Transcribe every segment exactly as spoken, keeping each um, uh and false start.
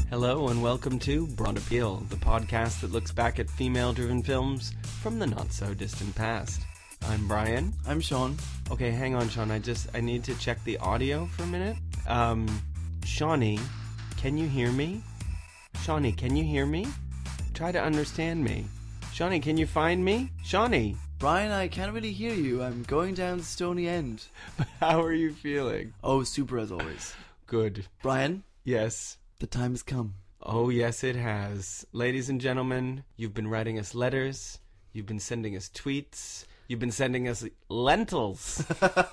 Hello and welcome to Broad Appeal, the podcast that looks back at female-driven films from the not-so-distant past. I'm Brian. I'm Sean. Okay, hang on, Sean. I just I need to check the audio for a minute. Um, Shawnee, can you hear me? Shawnee, can you hear me? Try to understand me. Shawnee, can you find me? Shawnee! Brian, I can't really hear you. I'm going down the Stony End. How are you feeling? Oh, super as always. Good. Brian? Yes? The time has come. Oh, yes, it has. Ladies and gentlemen, you've been writing us letters. You've been sending us tweets. You've been sending us lentils.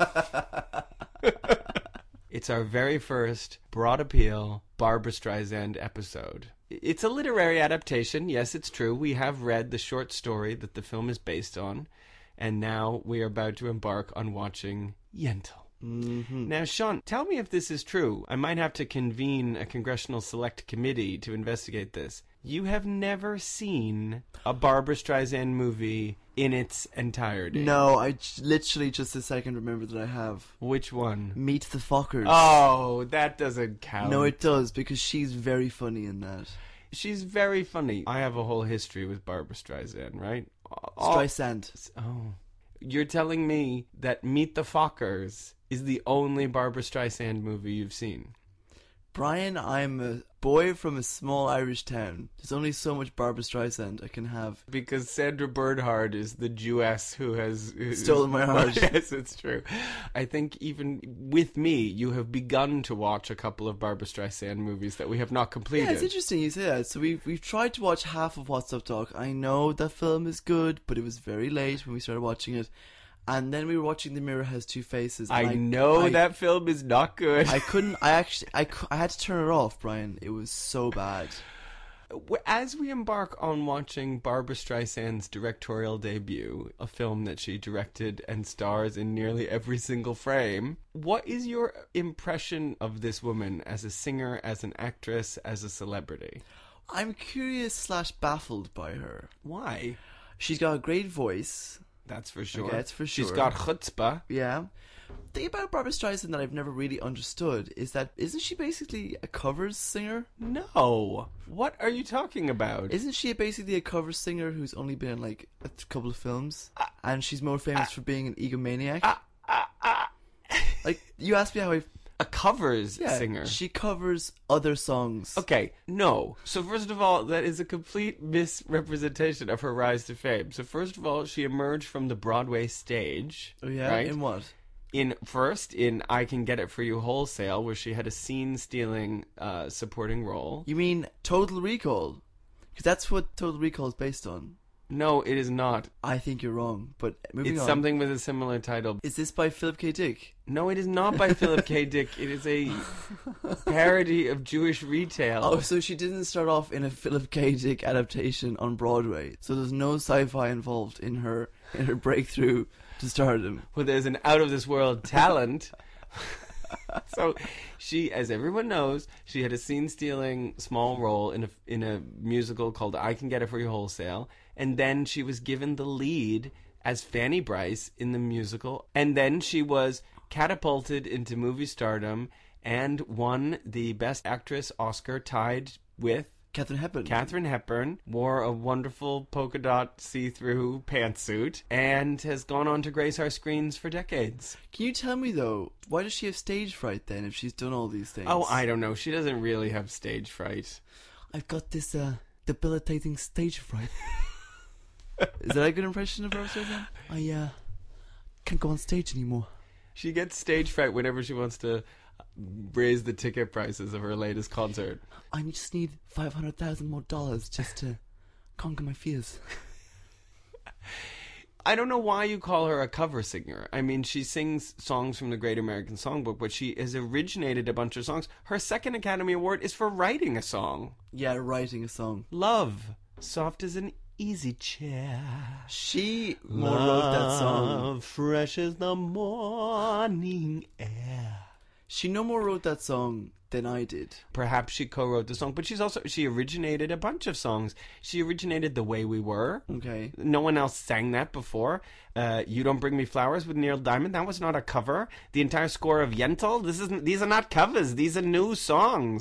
It's our very first Broad Appeal Barbra Streisand episode. It's a literary adaptation. Yes, it's true. We have read the short story that the film is based on. And now we are about to embark on watching Yentl. Mm-hmm. Now, Sean, tell me if this is true. I might have to convene a congressional select committee to investigate this. You have never seen a Barbra Streisand movie in its entirety. No, I j- literally just a second remember that I have. Which one? Meet the Fockers. Oh, that doesn't count. No, it does, because she's very funny in that. She's very funny. I have a whole history with Barbra Streisand, right? All- Streisand. Oh. You're telling me that Meet the Fockers is the only Barbra Streisand movie you've seen? Brian, I'm a boy from a small Irish town. There's only so much Barbra Streisand I can have. Because Sandra Bernhard is the Jewess who has... Who, Stolen my heart. Yes, it's true. I think even with me, you have begun to watch a couple of Barbra Streisand movies that we have not completed. Yeah, it's interesting you say that. So we've, we've tried to watch half of What's Up Doc. I know that film is good, but it was very late when we started watching it. And then we were watching The Mirror Has Two Faces. I, I know I, that film is not good. I couldn't, I actually, I, I had to turn it off, Brian. It was so bad. As we embark on watching Barbra Streisand's directorial debut, a film that she directed and stars in nearly every single frame, what is your impression of this woman as a singer, as an actress, as a celebrity? I'm curious slash baffled by her. Why? She's got a great voice. That's for sure. Okay, that's for sure. She's got chutzpah. Yeah. The thing about Barbra Streisand that I've never really understood is that, isn't she basically a covers singer? No. What are you talking about? Isn't she basically a cover singer who's only been in like a couple of films? Uh, and she's more famous uh, for being an egomaniac? Uh, uh, uh. Like, you asked me how I... A covers yeah, singer. She covers other songs. Okay, no. So first of all, that is a complete misrepresentation of her rise to fame. So first of all, she emerged from the Broadway stage. Oh yeah? Right? In what? In first, in I Can Get It For You Wholesale, where she had a scene-stealing uh, supporting role. You mean Total Recall? Because that's what Total Recall is based on. No, it is not. I think you're wrong, but moving it's on. It's something with a similar title. Is this by Philip K. Dick? No, it is not by Philip K. Dick. It is a parody of Jewish Retail. Oh, so she didn't start off in a Philip K. Dick adaptation on Broadway. So there's no sci-fi involved in her in her breakthrough to stardom. Well, there's an out-of-this-world talent. So she, as everyone knows, she had a scene-stealing small role in a in a musical called I Can Get It For You Wholesale, and then she was given the lead as Fanny Brice in the musical, and then she was catapulted into movie stardom and won the Best Actress Oscar, tied with Katharine Hepburn. Katharine Hepburn, wore a wonderful polka dot see-through pantsuit, and has gone on to grace our screens for decades. Can you tell me, though, why does she have stage fright, then, if she's done all these things? Oh, I don't know. She doesn't really have stage fright. I've got this uh, debilitating stage fright. Is that a good impression of her? I uh, can't go on stage anymore. She gets stage fright whenever she wants to raise the ticket prices of her latest concert. I just need five hundred thousand more dollars just to conquer my fears. I don't know why you call her a cover singer. I mean, she sings songs from the Great American Songbook, but she has originated a bunch of songs. Her second Academy Award is for writing a song. Yeah, writing a song. Love. Soft as an easy chair. She more wrote that song. Fresh as the morning air. She no more wrote that song than I did. Perhaps she co-wrote the song, but she's also she originated a bunch of songs. She originated "The Way We Were." Okay. No one else sang that before. Uh, "You Don't Bring Me Flowers" with Neil Diamond. That was not a cover. The entire score of Yentl. This isn't. These are not covers. These are new songs.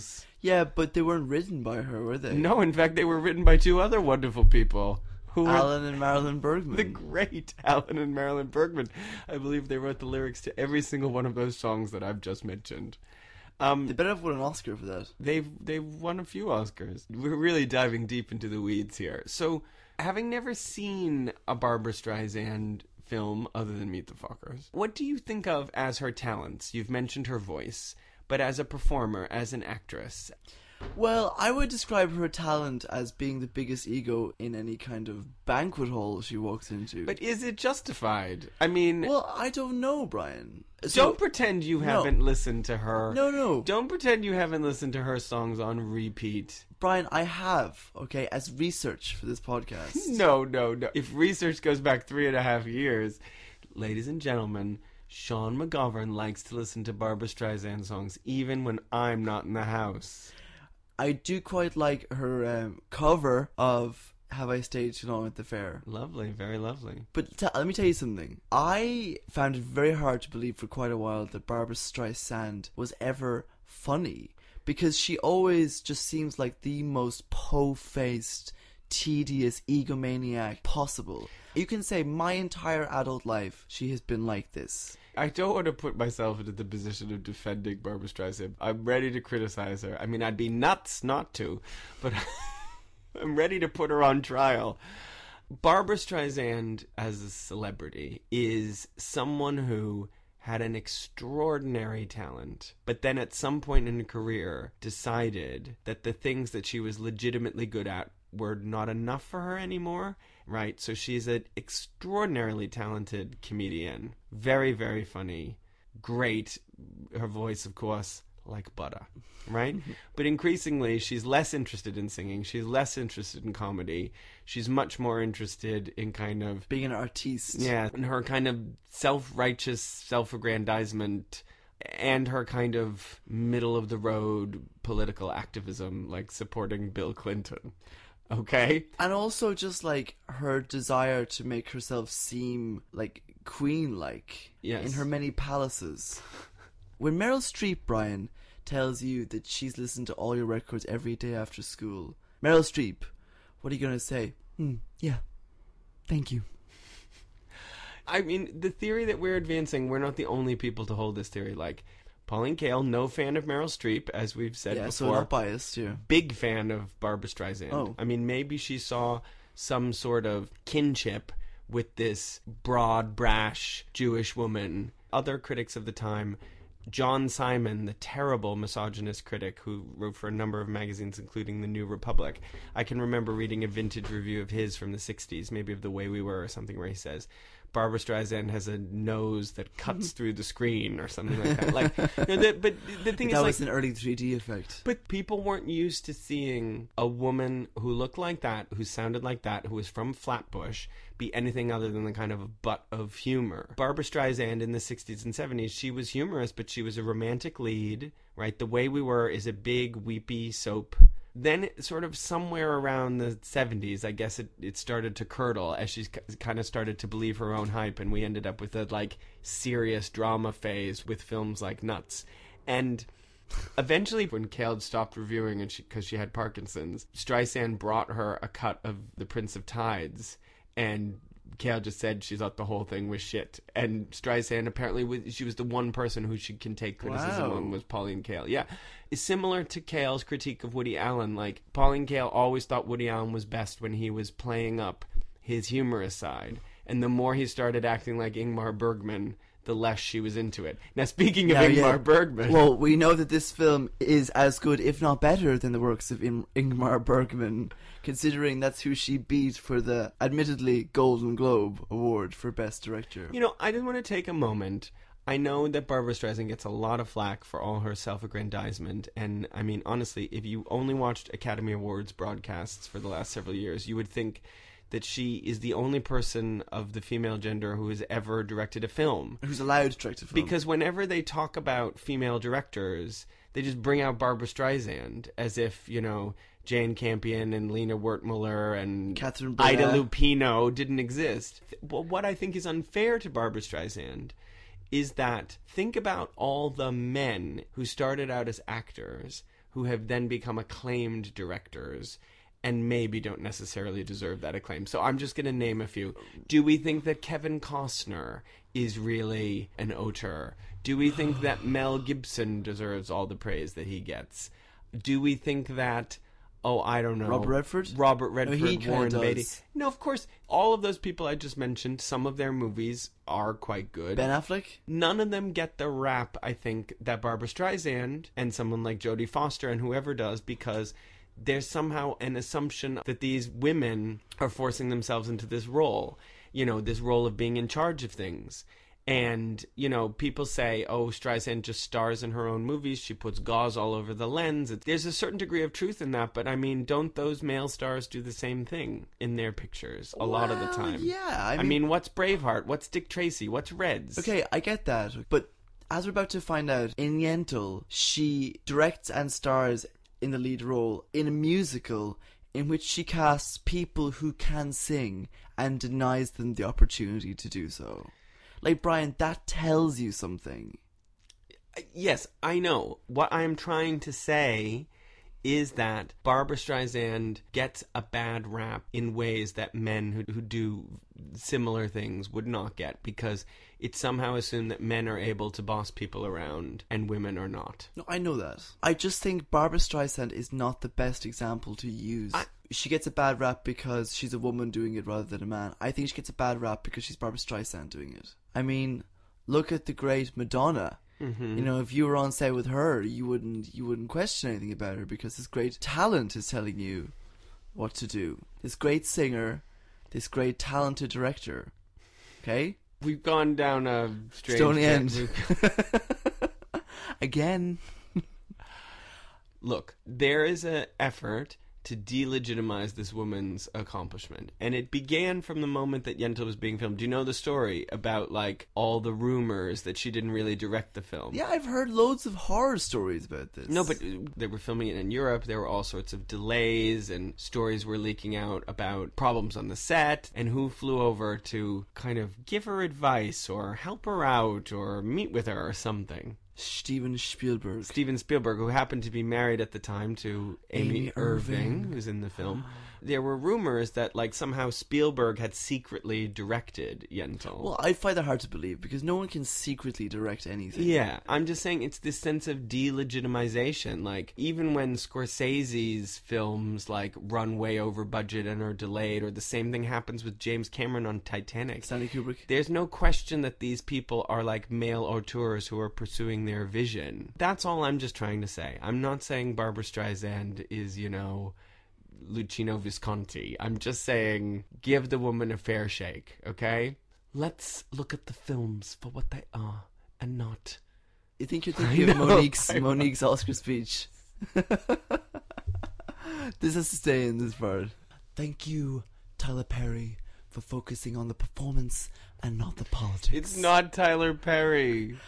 Yeah, but they weren't written by her, were they? No, in fact, they were written by two other wonderful people. Who were Alan and Marilyn Bergman. the great Alan and Marilyn Bergman. I believe they wrote the lyrics to every single one of those songs that I've just mentioned. Um, They better have won an Oscar for that. They've they've won a few Oscars. We're really diving deep into the weeds here. So, having never seen a Barbra Streisand film other than Meet the Fockers, what do you think of as her talents? You've mentioned her voice, but as a performer, as an actress. Well, I would describe her talent as being the biggest ego in any kind of banquet hall she walks into. But is it justified? I mean, well, I don't know, Brian. So, don't pretend you haven't no. listened to her. No, no. Don't pretend you haven't listened to her songs on repeat. Brian, I have, okay, as research for this podcast. No, no, no. If research goes back three and a half years, ladies and gentlemen, Sean McGovern likes to listen to Barbra Streisand songs even when I'm not in the house. I do quite like her um, cover of Have I Stayed Too Long at the Fair. Lovely, very lovely. But t- let me tell you something. I found it very hard to believe for quite a while that Barbra Streisand was ever funny. Because she always just seems like the most po-faced, tedious egomaniac possible. You can say my entire adult life she has been like this. I don't want to put myself into the position of defending Barbra Streisand. I'm ready to criticize her. I mean, I'd be nuts not to, but I'm ready to put her on trial. Barbra Streisand as a celebrity is someone who had an extraordinary talent, but then at some point in her career decided that the things that she was legitimately good at were not enough for her anymore, right? So she's an extraordinarily talented comedian. Very, very funny. Great. Her voice, of course, like butter, right? But increasingly, she's less interested in singing. She's less interested in comedy. She's much more interested in kind of... being an artiste. Yeah, and her kind of self-righteous self-aggrandizement and her kind of middle-of-the-road political activism, like supporting Bill Clinton. Okay? And also just like her desire to make herself seem like queen-like. Yes. In her many palaces. When Meryl Streep, Brian, tells you that she's listened to all your records every day after school, Meryl Streep, what are you going to say? Hmm, yeah. Thank you. I mean, the theory that we're advancing, we're not the only people to hold this theory. Like, Pauline Kael, no fan of Meryl Streep, as we've said yeah, before. so not biased, yeah. Big fan of Barbra Streisand. Oh. I mean, maybe she saw some sort of kinship with this broad, brash Jewish woman. Other critics of the time, John Simon, the terrible misogynist critic who wrote for a number of magazines, including The New Republic. I can remember reading a vintage review of his from the sixties, maybe of The Way We Were or something, where he says, Barbra Streisand has a nose that cuts through the screen or something like that. Like, you know, the, but the thing that is, was like, an early three D effect. but people weren't used to seeing a woman who looked like that, who sounded like that, who was from Flatbush, be anything other than the kind of a butt of humor. Barbra Streisand in the sixties and seventies, she was humorous, but she was a romantic lead, right? The Way We Were is a big, weepy soap. Then it, sort of somewhere around the seventies, I guess it, it started to curdle as she kind of started to believe her own hype, and we ended up with a like serious drama phase with films like Nuts. And eventually, when Kael stopped reviewing and she because she had Parkinson's, Streisand brought her a cut of The Prince of Tides, and Kael just said she thought the whole thing was shit. And Streisand apparently was, she was the one person who she can take criticism Wow. on was Pauline Kael. Yeah, it's similar to Kael's critique of Woody Allen. Like, Pauline Kael always thought Woody Allen was best when he was playing up his humorous side, and the more he started acting like Ingmar Bergman, the less she was into it. Now, speaking of Now, Ingmar yeah. Bergman, Well, we know that this film is as good, if not better, than the works of In- Ingmar Bergman, considering that's who she beat for the, admittedly, Golden Globe Award for Best Director. you know, I just want to take a moment. I know that Barbra Streisand gets a lot of flack for all her self-aggrandizement, and I mean, honestly, if you only watched Academy Awards broadcasts for the last several years, you would think that she is the only person of the female gender who has ever directed a film. Who's allowed to direct a film. Because whenever they talk about female directors, they just bring out Barbra Streisand as if, you know, Jane Campion and Lena Wertmuller and Catherine Ida Breillat. Lupino didn't exist. Well, what I think is unfair to Barbra Streisand is that think about all the men who started out as actors who have then become acclaimed directors and maybe don't necessarily deserve that acclaim. So I'm just going to name a few. Do we think that Kevin Costner is really an auteur? Do we think that Mel Gibson deserves all the praise that he gets? Do we think that, oh, I don't know. Robert Redford? Robert Redford, No, he kinda Warren does. Beatty. No, of course, all of those people I just mentioned, some of their movies are quite good. Ben Affleck? None of them get the rap, I think, that Barbra Streisand and someone like Jodie Foster and whoever does, because there's somehow an assumption that these women are forcing themselves into this role, you know, this role of being in charge of things. And, you know, people say, oh, Streisand just stars in her own movies. She puts gauze all over the lens. There's a certain degree of truth in that. But, I mean, don't those male stars do the same thing in their pictures a lot of the Well, time? Yeah. I I mean, mean, what's Braveheart? What's Dick Tracy? What's Reds? okay, I get that. But as we're about to find out, in Yentl, she directs and stars in the lead role in a musical in which she casts people who can sing and denies them the opportunity to do so. Like, Brian, that tells you something. Yes, I know. What I am trying to say is that Barbra Streisand gets a bad rap in ways that men who, who do similar things would not get, because it's somehow assumed that men are able to boss people around and women are not. No, I know that. I just think Barbra Streisand is not the best example to use. I- She gets a bad rap because she's a woman doing it rather than a man. I think she gets a bad rap because she's Barbra Streisand doing it. I mean, look at the great Madonna. Mm-hmm. You know, if you were on set with her, you wouldn't you wouldn't question anything about her, because this great talent is telling you what to do. This great singer, this great talented director. Okay? We've gone down a strange Stony End. tangent. Again. Look, there is an effort to delegitimize this woman's accomplishment. And it began from the moment that Yentl was being filmed. Do you know the story about, like, all the rumors that she didn't really direct the film? Yeah, I've heard loads of horror stories about this. No, but they were filming it in Europe. There were all sorts of delays, and stories were leaking out about problems on the set, and who flew over to kind of give her advice or help her out or meet with her or something. Steven Spielberg. Steven Spielberg, who happened to be married at the time to Amy, Amy Irving, Irving. who's in the film. There were rumors that, like, somehow Spielberg had secretly directed Yentl. Well, I find that hard to believe, because no one can secretly direct anything. Yeah, I'm just saying it's this sense of delegitimization. Like, even when Scorsese's films, like, run way over budget and are delayed, or the same thing happens with James Cameron on Titanic. Stanley Kubrick. There's no question that these people are like male auteurs who are pursuing their vision. That's all I'm just trying to say. I'm not saying Barbra Streisand is, you know, Luchino Visconti. I'm just saying give the woman a fair shake, okay? Let's look at the films for what they are and not. You think you're I thinking of know, Monique's I know. Monique's Oscar speech? This has to stay in this part. Thank you, Tyler Perry, for focusing on the performance and not the politics. It's not Tyler Perry.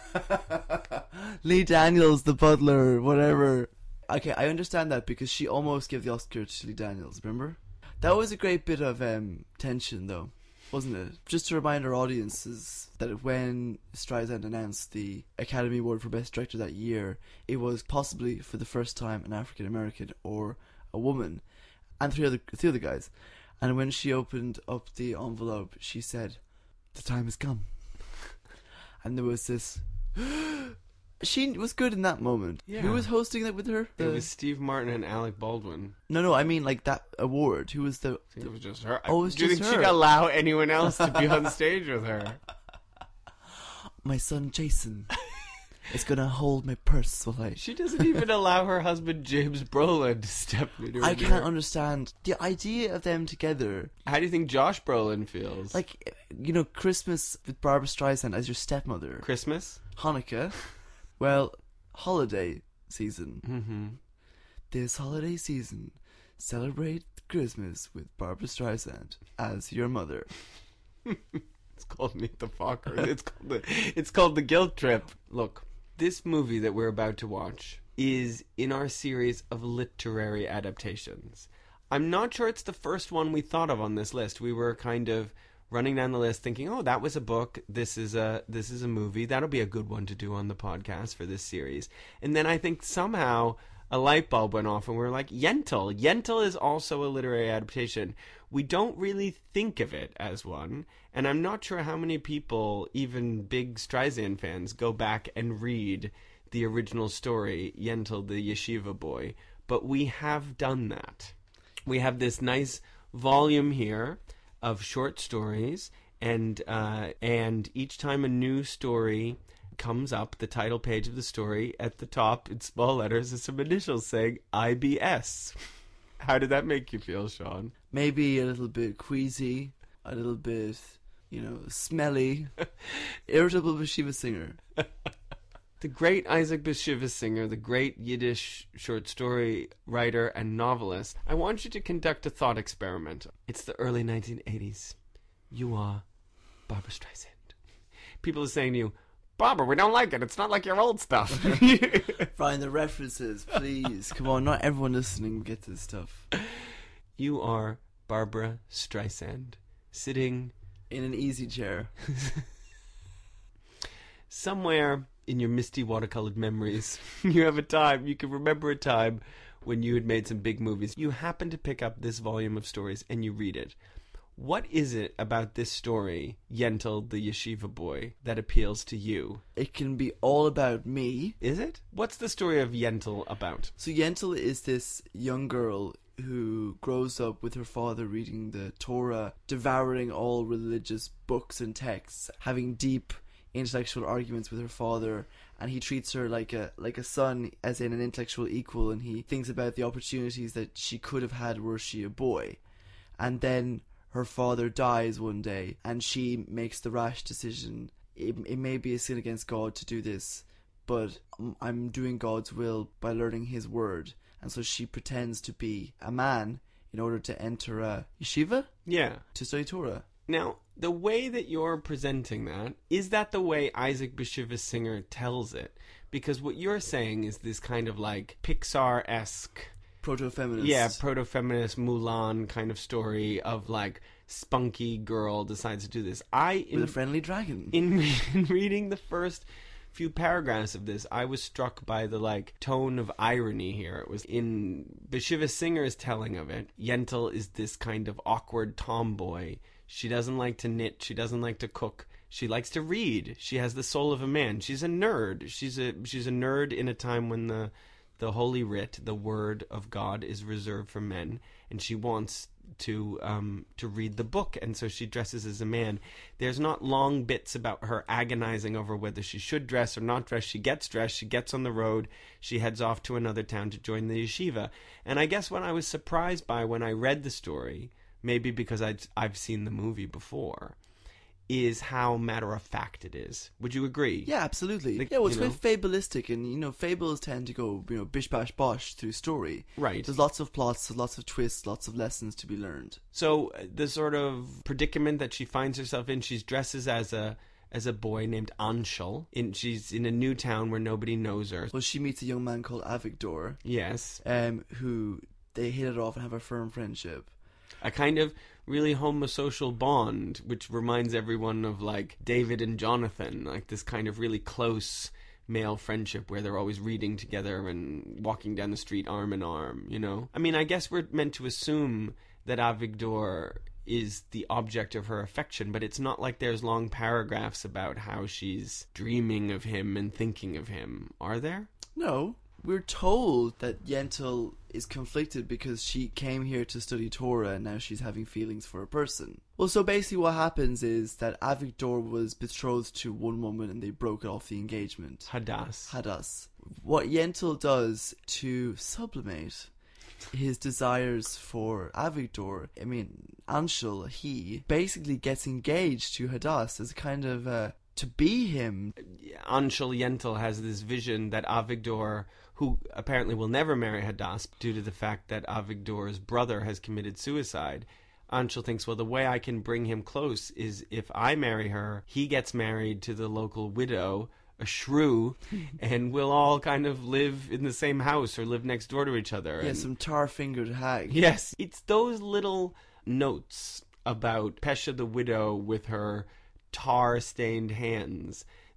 Lee Daniels, the butler, whatever. Okay, I understand that, because she almost gave the Oscar to Lee Daniels, remember? That was a great bit of um, tension, though, wasn't it? Just to remind our audiences that when Streisand announced the Academy Award for Best Director that year, it was possibly for the first time an African American or a woman, and three other three other guys. And when she opened up the envelope, she said, "The time has come." And there was this. She was good in that moment. Yeah. Who was hosting that with her? It The- was Steve Martin and Alec Baldwin. No, no, I mean like that award. Who was the? I think it was just her. Oh, it was Do you just think her. she'd allow anyone else to be on stage with her? My son Jason is gonna hold my purse while I. She doesn't even allow her husband James Brolin to step into her. I can't understand the idea of them together. How do you think Josh Brolin feels? Like, you know, Christmas with Barbra Streisand as your stepmother. Christmas? Hanukkah. Well, holiday season. Mm-hmm. This holiday season, celebrate Christmas with Barbra Streisand as your mother. It's called Meet the Fockers. It's called the, it's called The Guilt Trip. Look, this movie that we're about to watch is in our series of literary adaptations. I'm not sure it's the first one we thought of on this list. We were kind of running down the list thinking, oh, that was a book, this is a this is a movie, that'll be a good one to do on the podcast for this series. And then I think somehow a light bulb went off and we were like, Yentl. Yentl is also a literary adaptation. We don't really think of it as one, and I'm not sure how many people, even big Streisand fans, go back and read the original story, Yentl the Yeshiva Boy, but we have done that. We have this nice volume here of short stories, and uh, and each time a new story comes up, the title page of the story, at the top in small letters is some initials saying I B S. How did that make you feel, Sean? Maybe a little bit queasy, a little bit, you know, smelly. Irritable Bashiva Singer. The great Isaac Bashevis Singer, the great Yiddish short story writer and novelist. I want you to conduct a thought experiment. It's the early nineteen eighties. You are Barbra Streisand. People are saying to you, Barbara, we don't like it. It's not like your old stuff. Find the references, please. Come on, not everyone listening will get this stuff. You are Barbra Streisand, sitting in an easy chair. Somewhere in your misty watercolored memories, you have a time, you can remember a time when you had made some big movies. You happen to pick up this volume of stories and you read it. What is it about this story, Yentl the Yeshiva Boy, that appeals to you? It can be all about me. Is it? What's the story of Yentl about? So Yentl is this young girl who grows up with her father reading the Torah, devouring all religious books and texts, having deep intellectual arguments with her father, and he treats her like a like a son, as in an intellectual equal, and he thinks about the opportunities that she could have had were she a boy. And then her father dies one day, and she makes the rash decision. It, it may be a sin against God to do this, but I'm doing God's will by learning His word. And so she pretends to be a man in order to enter a yeshiva? Yeah. To study Torah. Now, the way that you're presenting that, is that the way Isaac Bashevis Singer tells it? Because what you're saying is this kind of like Pixar-esque... Proto-feminist. Yeah, proto-feminist Mulan kind of story of like spunky girl decides to do this. I in, With a friendly dragon. In, in reading the first few paragraphs of this, I was struck by the like tone of irony here. It was in Bashevis Singer's telling of it. Yentl is this kind of awkward tomboy. She doesn't like to knit. She doesn't like to cook. She likes to read. She has the soul of a man. She's a nerd. She's a she's a nerd in a time when the the Holy Writ, the Word of God, is reserved for men, and she wants to um, to read the book, and so she dresses as a man. There's not long bits about her agonizing over whether she should dress or not dress. She gets dressed, she gets on the road, she heads off to another town to join the yeshiva. And I guess what I was surprised by when I read the story, maybe because I'd, I've seen the movie before, is how matter-of-fact it is. Would you agree? Yeah, absolutely. Like, yeah, well, it's you know? very fabulistic, and, you know, fables tend to go, you know, bish-bash-bosh through story. Right. There's lots of plots, lots of twists, lots of lessons to be learned. So, uh, the sort of predicament that she finds herself in, she dresses as a as a boy named Anshel. In, she's in a new town where nobody knows her. Well, she meets a young man called Avigdor. Yes. Um, who, they hit it off and have a firm friendship. A kind of really homosocial bond, which reminds everyone of like David and Jonathan, like this kind of really close male friendship where they're always reading together and walking down the street arm in arm, you know? I mean, I guess we're meant to assume that Avigdor is the object of her affection, but it's not like there's long paragraphs about how she's dreaming of him and thinking of him, are there? No. We're told that Yentl is conflicted because she came here to study Torah and now she's having feelings for a person. Well, so basically what happens is that Avigdor was betrothed to one woman and they broke off the engagement. Hadass. Hadass. What Yentl does to sublimate his desires for Avigdor, I mean, Anshel, he basically gets engaged to Hadass as a kind of, uh, to be him. Anshel Yentl has this vision that Avigdor, who apparently will never marry Hadass due to the fact that Avigdor's brother has committed suicide, Anshel thinks, well, the way I can bring him close is if I marry her, he gets married to the local widow, a shrew, and we'll all kind of live in the same house or live next door to each other. Yeah, and some tar-fingered hag. yes, it's those little notes about Pesha the widow with her tar-stained hands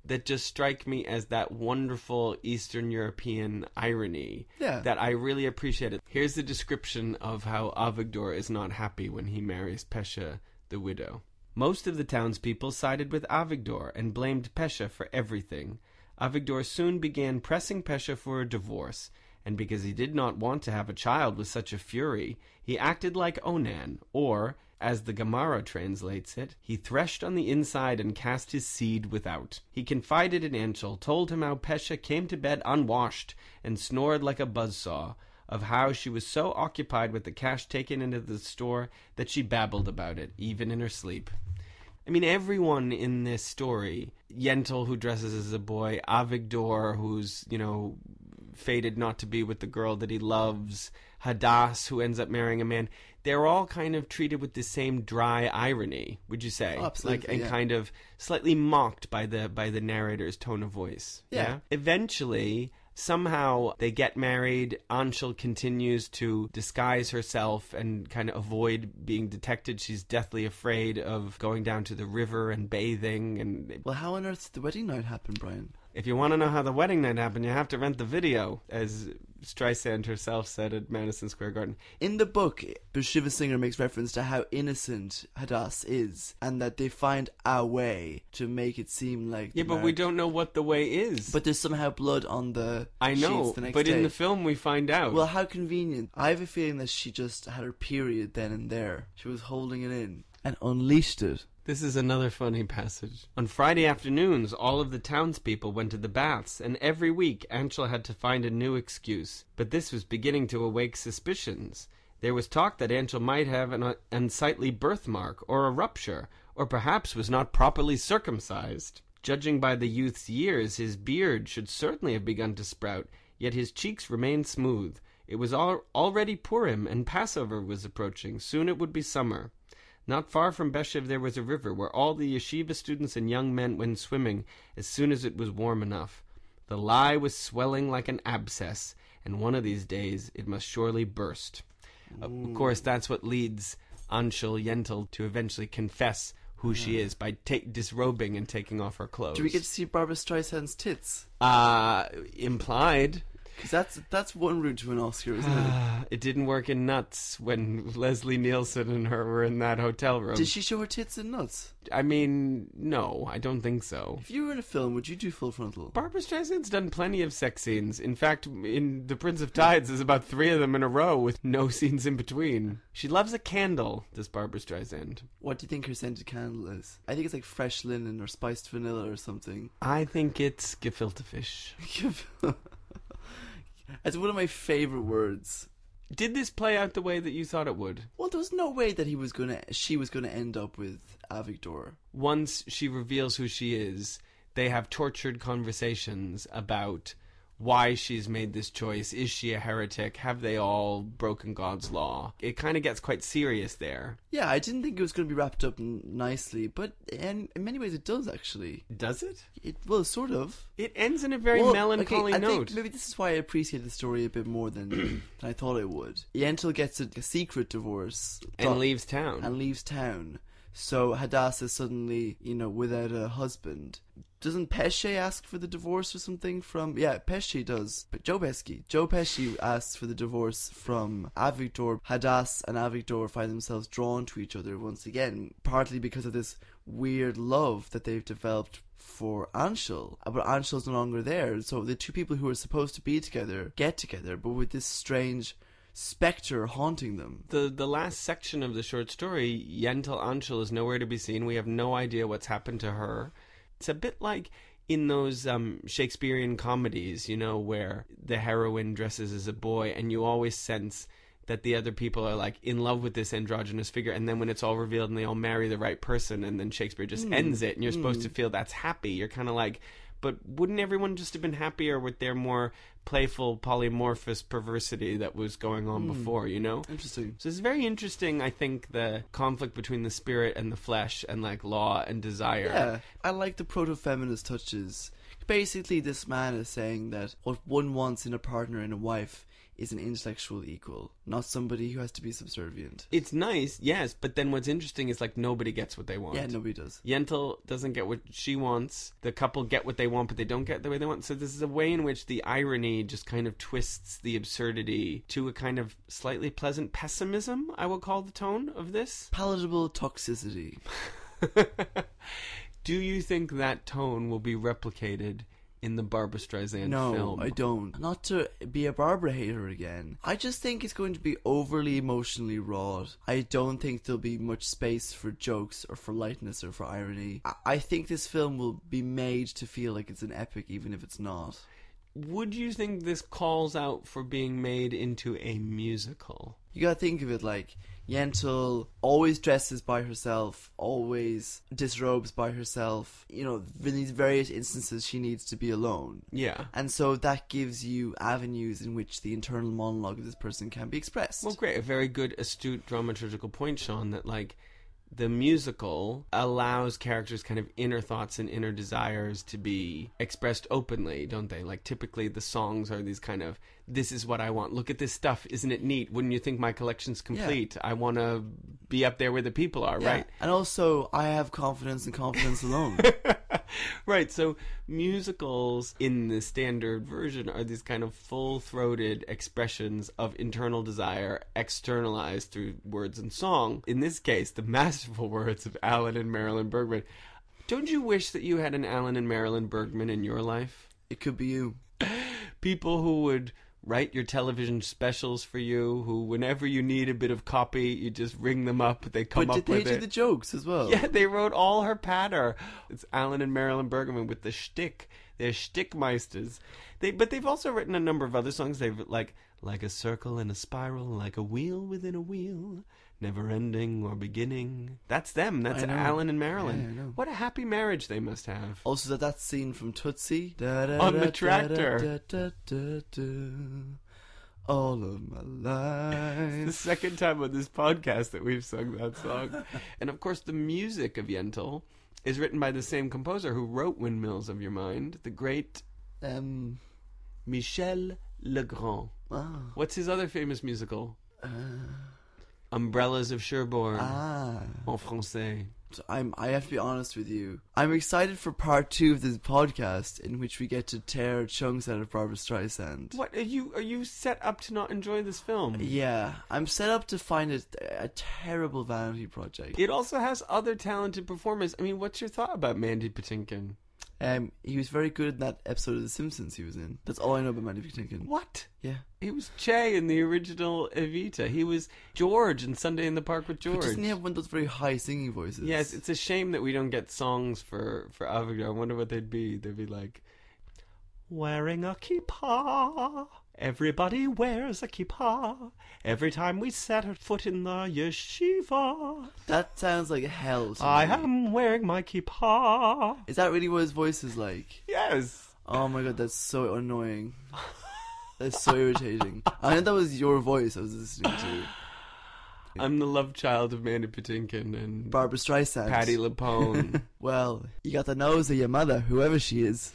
that just strike me as that wonderful Eastern European irony Yeah. that I really appreciate it. Here's the description of how Avigdor is not happy when he marries Pesha, the widow. Most of the townspeople sided with Avigdor and blamed Pesha for everything. Avigdor soon began pressing Pesha for a divorce, and because he did not want to have a child with such a fury, he acted like Onan, or, as the Gemara translates it, he threshed on the inside and cast his seed without. He confided in Anshel, told him how Pesha came to bed unwashed and snored like a buzzsaw, of how she was so occupied with the cash taken into the store that she babbled about it, even in her sleep. I mean, everyone in this story, Yentl, who dresses as a boy, Avigdor, who's, you know, fated not to be with the girl that he loves, Hadass, who ends up marrying a man, they're all kind of treated with the same dry irony, would you say? Oh, absolutely, like, and yeah. kind of slightly mocked by the by the narrator's tone of voice. Yeah. Eventually, somehow they get married. Anshel continues to disguise herself and kind of avoid being detected. She's deathly afraid of going down to the river and bathing. And Well, how on earth did the wedding night happen, Brian? if you want to know how the wedding night happened, you have to rent the video, as Streisand herself said at Madison Square Garden. In the book, Shiva Singer makes reference to how innocent Hadass is, and that they find a way to make it seem like Yeah, the but we marriage- don't know what the way is. But there's somehow blood on the I know, sheets the next but day. in the film we find out. Well, how convenient. I have a feeling that she just had her period then and there. She was holding it in and unleashed it. This is another funny passage. On Friday afternoons, all of the townspeople went to the baths, and every week Anshel had to find a new excuse. But this was beginning to awake suspicions. There was talk that Anshel might have an unsightly birthmark, or a rupture, or perhaps was not properly circumcised. Judging by the youth's years, his beard should certainly have begun to sprout, yet his cheeks remained smooth. It was al- already Purim, and Passover was approaching. Soon it would be summer. Not far from Beshev there was a river where all the yeshiva students and young men went swimming as soon as it was warm enough. The lie was swelling like an abscess, and one of these days it must surely burst. Uh, of course, that's what leads Anshel Yentl to eventually confess who she is by ta- disrobing and taking off her clothes. Do we get to see Barbara Streisand's tits? Uh, implied. Because that's, that's one route to an Oscar, isn't it? It didn't work in Nuts when Leslie Nielsen and her were in that hotel room. Did she show her tits in Nuts? I mean, no, I don't think so. If you were in a film, would you do full frontal? Barbara Streisand's done plenty of sex scenes. In fact, in The Prince of Tides, there's about three of them in a row with no scenes in between. She loves a candle, does Barbara Streisand. What do you think her scented candle is? I think it's like fresh linen or spiced vanilla or something. I think it's gefilte fish. It's one of my favourite words. Did this play out the way that you thought it would? Well, there was no way that he was gonna, she was gonna end up with Avigdor. Once she reveals who she is, they have tortured conversations about why she's made this choice. Is she a heretic? Have they all broken God's law? It kind of gets quite serious there. Yeah, I didn't think it was going to be wrapped up n- nicely, but in, in many ways it does, actually. Does it? It Well, sort of. It ends in a very Well, melancholy okay, I note. think maybe this is why I appreciate the story a bit more than, than I thought I would. Yentl gets a, a secret divorce. And thought- leaves town. And leaves town. So Hadass is suddenly, you know, without a husband. Doesn't Pesce ask for the divorce or something from... Yeah, Pesce does. But Joe Pesci. Joe Pesci asks for the divorce from Avigdor. Hadass and Avigdor find themselves drawn to each other once again, partly because of this weird love that they've developed for Anshel. But Anshel's no longer there. So the two people who are supposed to be together get together, but with this strange spectre haunting them. The the last section of the short story, Yentl Anshel is nowhere to be seen. We have no idea what's happened to her. It's a bit like in those um, Shakespearean comedies, you know, where the heroine dresses as a boy and you always sense that the other people are like in love with this androgynous figure, and then when it's all revealed and they all marry the right person, and then Shakespeare just Mm. ends it and you're Mm. supposed to feel that's happy. You're kind of like, but wouldn't everyone just have been happier with their more playful, polymorphous perversity that was going on Mm. before, you know? Interesting. So it's very interesting, I think, the conflict between the spirit and the flesh and, like, law and desire. Yeah, I like the proto-feminist touches. Basically, this man is saying that what one wants in a partner and a wife is an intellectual equal, not somebody who has to be subservient. It's nice, yes, but then what's interesting is like nobody gets what they want. Yeah, nobody does. Yentl doesn't get what she wants. The couple get what they want, but they don't get the way they want. So this is a way in which the irony just kind of twists the absurdity to a kind of slightly pleasant pessimism, I will call the tone of this. Palatable toxicity. Do you think that tone will be replicated in the Barbra Streisand no, film? I don't. Not to be a Barbara hater again. I just think it's going to be overly emotionally raw. I don't think there'll be much space for jokes or for lightness or for irony. I, I think this film will be made to feel like it's an epic even if it's not. Would you think this calls out for being made into a musical? You gotta think of it like Yentl always dresses by herself, always disrobes by herself. You know, in these various instances she needs to be alone. Yeah. And so that gives you avenues in which the internal monologue of this person can be expressed. Well, great. A very good, astute dramaturgical point, Sean, that like the musical allows characters' kind of inner thoughts and inner desires to be expressed openly, don't they? Like typically the songs are these kind of, this is what I want. Look at this stuff. Isn't it neat? Wouldn't you think my collection's complete? Yeah. I want to be up there where the people are, yeah. Right? And also, I have confidence and confidence alone. Right, so musicals in the standard version are these kind of full-throated expressions of internal desire externalized through words and song. In this case, the masterful words of Alan and Marilyn Bergman. Don't you wish that you had an Alan and Marilyn Bergman in your life? It could be you. People who would write your television specials for you, who whenever you need a bit of copy, you just ring them up, they come but up with it. But did they do the jokes as well? Yeah, they wrote all her patter. It's Alan and Marilyn Bergman with the shtick. They're shtickmeisters. They, but they've also written a number of other songs. They've like like a circle and a spiral, like a wheel within a wheel, never ending or beginning. That's them. That's Alan and Marilyn. Yeah, I know. What a happy marriage they must have. Also, that that scene from Tootsie da, da, on da, the tractor. Da, da, da, da, da, all of my life. It's the second time on this podcast that we've sung that song. And of course, the music of Yentl is written by the same composer who wrote Windmills of Your Mind, the great um, Michel Legrand. Oh. What's his other famous musical? Uh, Umbrellas of Cherbourg. Ah. En français. So I'm, I have to be honest with you. I'm excited for part two of this podcast in which we get to tear chunks out of Barbra Streisand. What, are you are you set up to not enjoy this film? Yeah, I'm set up to find it a terrible vanity project. It also has other talented performers. I mean, what's your thought about Mandy Patinkin? Um, he was very good in that episode of The Simpsons he was in. That's all I know about Mandy Patinkin. What? Yeah. He was Che in the original Evita. He was George in Sunday in the Park with George. But doesn't he have one of those very high singing voices? Yes, it's a shame that we don't get songs for, for Avogadro. I wonder what they'd be. They'd be like, wearing a kippah. Everybody wears a kippah. Every time we set a foot in the yeshiva. That sounds like hell to I me. am wearing my kippah. Is that really what his voice is like? Yes. Oh my god, that's so annoying. That's so irritating. I know that was your voice I was listening to. I'm the love child of Mandy Patinkin and Barbra Streisand. Patti LuPone. Well, you got the nose of your mother, whoever she is.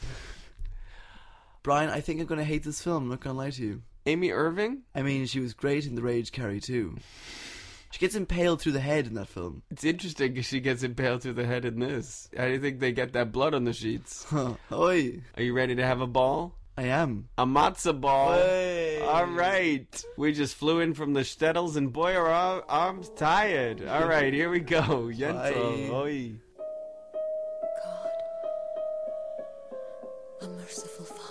Brian, I think I'm going to hate this film, I'm not going to lie to you. Amy Irving? I mean, she was great in The Rage Carrie too. She gets impaled through the head in that film. It's interesting because she gets impaled through the head in this. How do you think they get that blood on the sheets? Huh. Oi. Are you ready to have a ball? I am. A matzo ball. Hey. All right. We just flew in from the Stettles and boy are our arms tired. All right, here we go. Yentl. Oi. God, a merciful Father.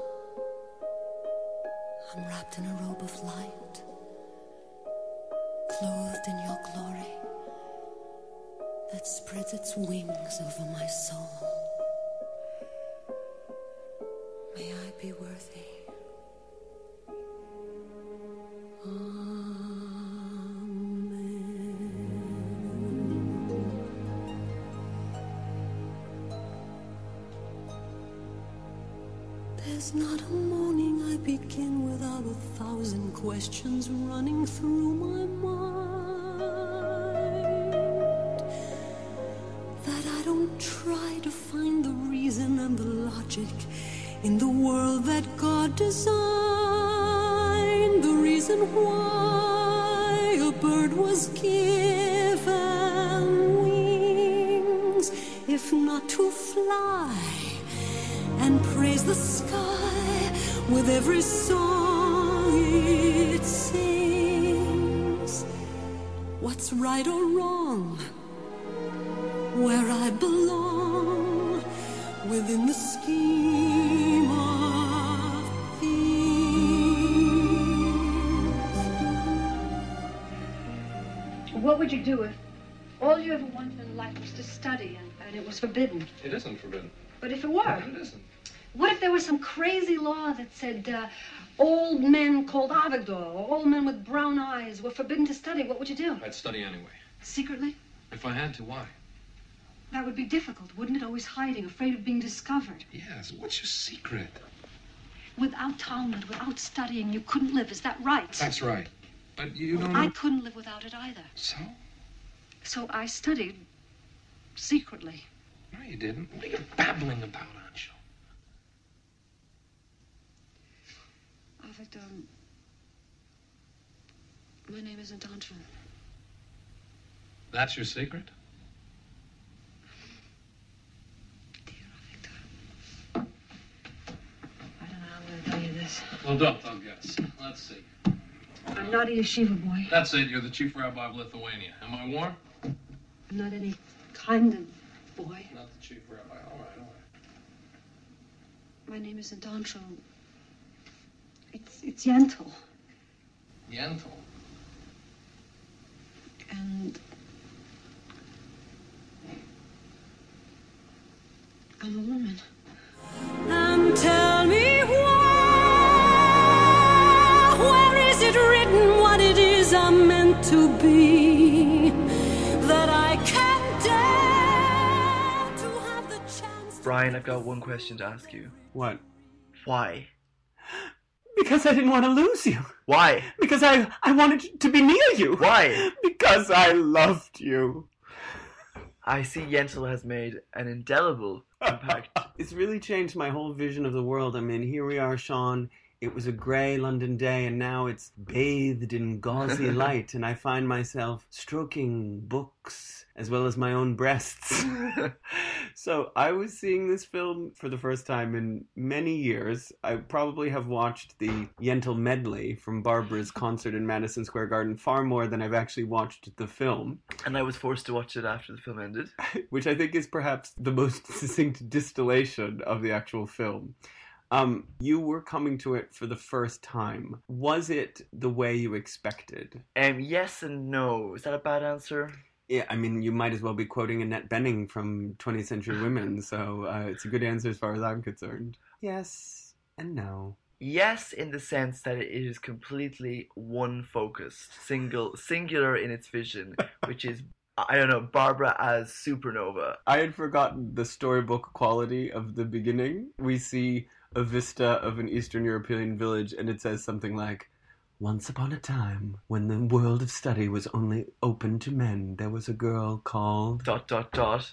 I'm wrapped in a robe of light, clothed in your glory that spreads its wings over my soul. May I be worthy. Amen. There's not a morning I begin without a thousand questions running through my mind that I don't try to find the reason and the logic in the world that God designed. The reason why a bird was given wings, if not to fly and praise the sky with every song it sings. What's right or wrong, where I belong within the scheme of things. What would you do if all you ever wanted in life was to study and, and it was forbidden? It isn't forbidden. But if it were? It isn't. What if there was some crazy law that said uh, old men called Avigdor or old men with brown eyes were forbidden to study? What would you do? I'd study anyway. Secretly? If I had to, why? That would be difficult, wouldn't it? Always hiding, afraid of being discovered. Yes, what's your secret? Without Talmud, without studying, you couldn't live. Is that right? That's right. But you don't know... I couldn't live without it either. So? So I studied secretly. No, you didn't. What are you babbling about, Anshul? Avigdor, my name isn't Anshul. That's your secret? I don't know how I'm going to tell you this. Well, don't, I'll guess. Let's see. I'm not a yeshiva boy. That's it, you're the chief rabbi of Lithuania. Am I warm? I'm not any kind of boy. Not the chief rabbi. All right, all right. My name isn't Anshul. It's, it's Yentl. Yentl? And I'm a woman. And tell me why, where is it written what it is I'm meant to be, that I can dare to have the chance to... Brian, I've got one question to ask you. What? Why? Because I didn't want to lose you. Why? Because I, I wanted to be near you. Why? Because I loved you. I see Yentl has made an indelible impact. It's really changed my whole vision of the world. I mean, here we are, Sean. It was a grey London day, and now it's bathed in gauzy light, and I find myself stroking books as well as my own breasts. So I was seeing this film for the first time in many years. I probably have watched the Yentl medley from Barbara's concert in Madison Square Garden far more than I've actually watched the film. And I was forced to watch it after the film ended. Which I think is perhaps the most succinct distillation of the actual film. Um, you were coming to it for the first time. Was it the way you expected? Um, yes and no. Is that a bad answer? Yeah, I mean, you might as well be quoting Annette Bening from twentieth Century Women, so uh, it's a good answer as far as I'm concerned. Yes and no. Yes, in the sense that it is completely one-focused, single, singular in its vision, which is, I don't know, Barbara as supernova. I had forgotten the storybook quality of the beginning. We see a vista of an Eastern European village, and it says something like, "Once upon a time, when the world of study was only open to men, there was a girl called..." Dot, dot, dot.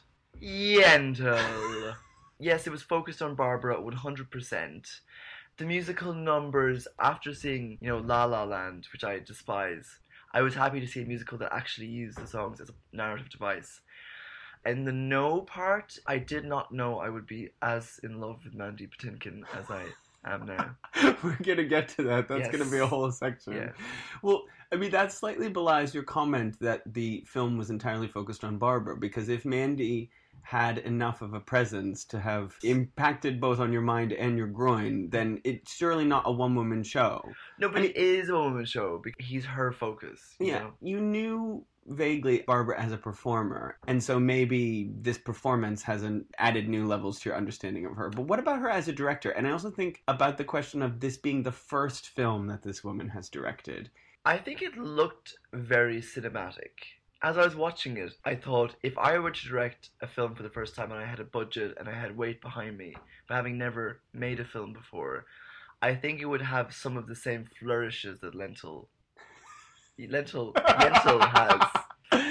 Yentl. Yes, it was focused on Barbara one hundred percent. The musical numbers, after seeing, you know, La La Land, which I despise, I was happy to see a musical that actually used the songs as a narrative device. In the no part, I did not know I would be as in love with Mandy Patinkin as I am now. We're going to get to that. That's Yes. going to be a whole section. Yeah. Well, I mean, that slightly belies your comment that the film was entirely focused on Barbara, because if Mandy had enough of a presence to have impacted both on your mind and your groin, then it's surely not a one-woman show. No, but I mean, it is a woman's show because he's her focus. You yeah, know? you knew vaguely Barbara as a performer, and so maybe this performance has an added new levels to your understanding of her. But what about her as a director? And I also think about the question of this being the first film that this woman has directed. I think it looked very cinematic. As I was watching it, I thought, if I were to direct a film for the first time and I had a budget and I had weight behind me, but having never made a film before, I think it would have some of the same flourishes that Lentil, Lentil, Yentl has.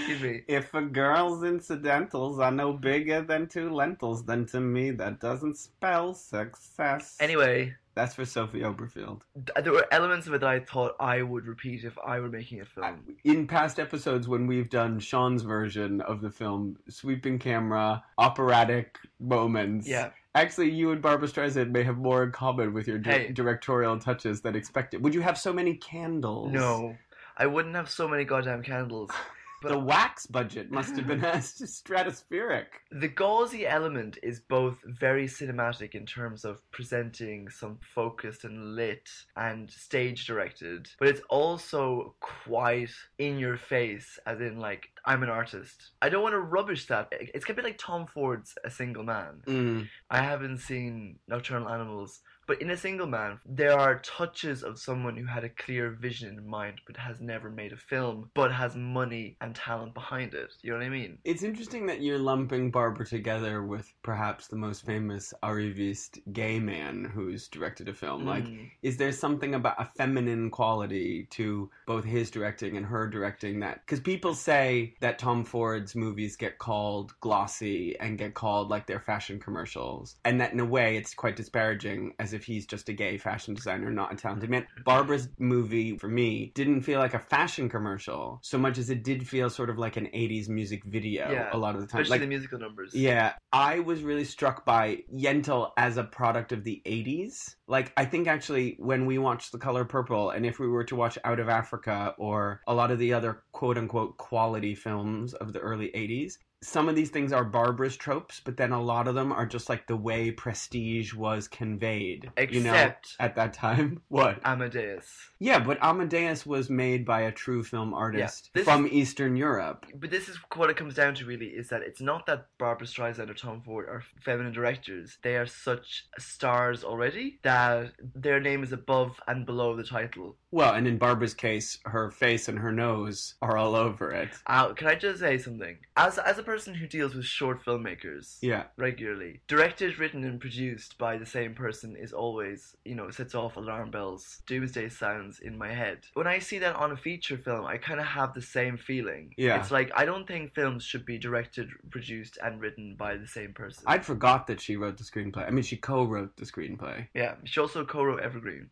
Excuse me. If a girl's incidentals are no bigger than two lentils, then to me that doesn't spell success. Anyway, that's for Sophie Oberfield. There were elements of it that I thought I would repeat if I were making a film. In past episodes, when we've done Sean's version of the film, sweeping camera, operatic moments. Yeah. Actually, you and Barbra Streisand may have more in common with your di- Hey. directorial touches than expected. Would you have so many candles? No, I wouldn't have so many goddamn candles. But The wax budget must have been stratospheric. the gauzy element is both very cinematic in terms of presenting some focused and lit and stage directed, but it's also quite in your face, as in like, I'm an artist. I don't want to rubbish that. It's a bit like Tom Ford's A Single Man. Mm. I haven't seen Nocturnal Animals, but in A Single Man, there are touches of someone who had a clear vision in mind but has never made a film, but has money and talent behind it. You know what I mean? It's interesting that you're lumping Barbara together with perhaps the most famous arriviste gay man who's directed a film. Like, Mm. is there something about a feminine quality to both his directing and her directing that... Because people say that Tom Ford's movies get called glossy and get called like they're fashion commercials, and that in a way it's quite disparaging, as if he's just a gay fashion designer, not a talented man. Barbara's movie, for me, didn't feel like a fashion commercial so much as it did feel sort of like an eighties music video Yeah, a lot of the time. especially Like, the musical numbers. yeah, I was really struck by Yentl as a product of the eighties. Like, I think actually when we watched The Color Purple, and if we were to watch Out of Africa or a lot of the other quote-unquote quality films of the early eighties, some of these things are Barbara's tropes, but then a lot of them are just like the way prestige was conveyed. you know, Except- at that time. What? Amadeus. Yeah, but Amadeus was made by a true film artist this- from Eastern Europe. But this is what it comes down to, really, is that it's not that Barbra Streisand or Tom Ford are feminine directors. They are such stars already that their name is above and below the title. Well, and in Barbara's case, her face and her nose are all over it. Uh, can I just say something? As as a person who deals with short filmmakers Yeah. regularly, directed, written, and produced by the same person is always, you know, sets off alarm bells, doomsday sounds in my head. When I see that on a feature film, I kind of have the same feeling. Yeah. It's like, I don't think films should be directed, produced, and written by the same person. I'd forgot that she wrote the screenplay. I mean, she co-wrote the screenplay. Yeah, she also co-wrote Evergreen.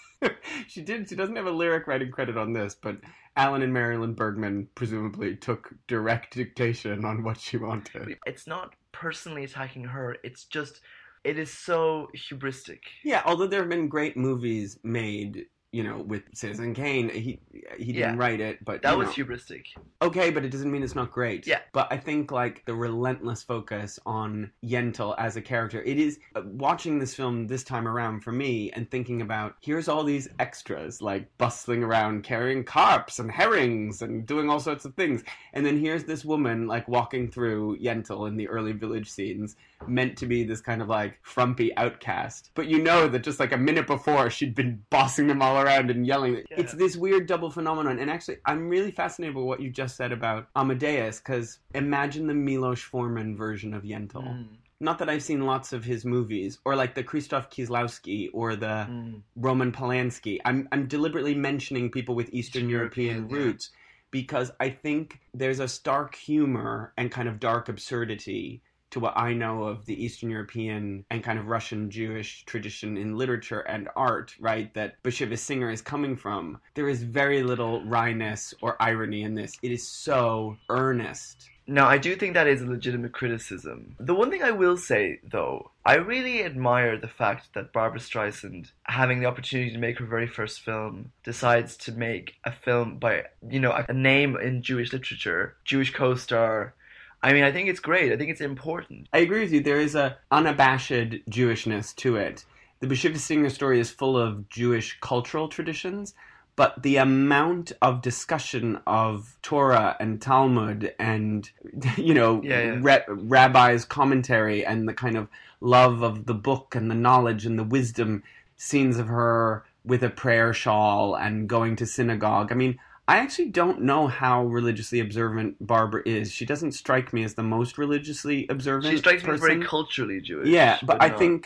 She did. She doesn't have a lyric writing credit on this, but Alan and Marilyn Bergman presumably took direct dictation on what she wanted. It's not personally attacking her, it's just, it is so hubristic. Yeah, although there have been great movies made, you know, with Citizen Kane. He he didn't Yeah. write it, but That you was know. hubristic. Okay, but it doesn't mean it's not great. Yeah. But I think, like, the relentless focus on Yentl as a character, it is, uh, watching this film this time around for me and thinking about, here's all these extras, like, bustling around carrying carps and herrings and doing all sorts of things. And then here's this woman, like, walking through Yentl in the early village scenes, meant to be this kind of, like, frumpy outcast. But you know that just, like, a minute before, she'd been bossing them all around and yelling. Yeah. It's this weird double phenomenon. And actually, I'm really fascinated by what you just said about Amadeus, because imagine the Milos Forman version of Yentl. Mm. Not that I've seen lots of his movies, or like the Krzysztof Kieslowski or the Mm. Roman Polanski. I'm I'm deliberately mentioning people with Eastern Eastern European, European, yeah. roots because I think there's a stark humor and kind of dark absurdity to what I know of the Eastern European and kind of Russian Jewish tradition in literature and art, right, that Bashevis Singer is coming from. There is very little wryness or irony in this. It is so earnest. Now, I do think that is a legitimate criticism. The one thing I will say, though, I really admire the fact that Barbra Streisand, having the opportunity to make her very first film, decides to make a film by, you know, a name in Jewish literature, Jewish co-star. I mean, I think it's great. I think it's important. I agree with you. There is a unabashed Jewishness to it. The Bashevis Singer story is full of Jewish cultural traditions, but the amount of discussion of Torah and Talmud and, you know, Yeah, yeah. Ra- rabbis' commentary and the kind of love of the book and the knowledge and the wisdom, scenes of her with a prayer shawl and going to synagogue. I mean, I actually don't know how religiously observant Barbara is. She doesn't strike me as the most religiously observant She strikes me as person. very culturally Jewish. Yeah, but I not- think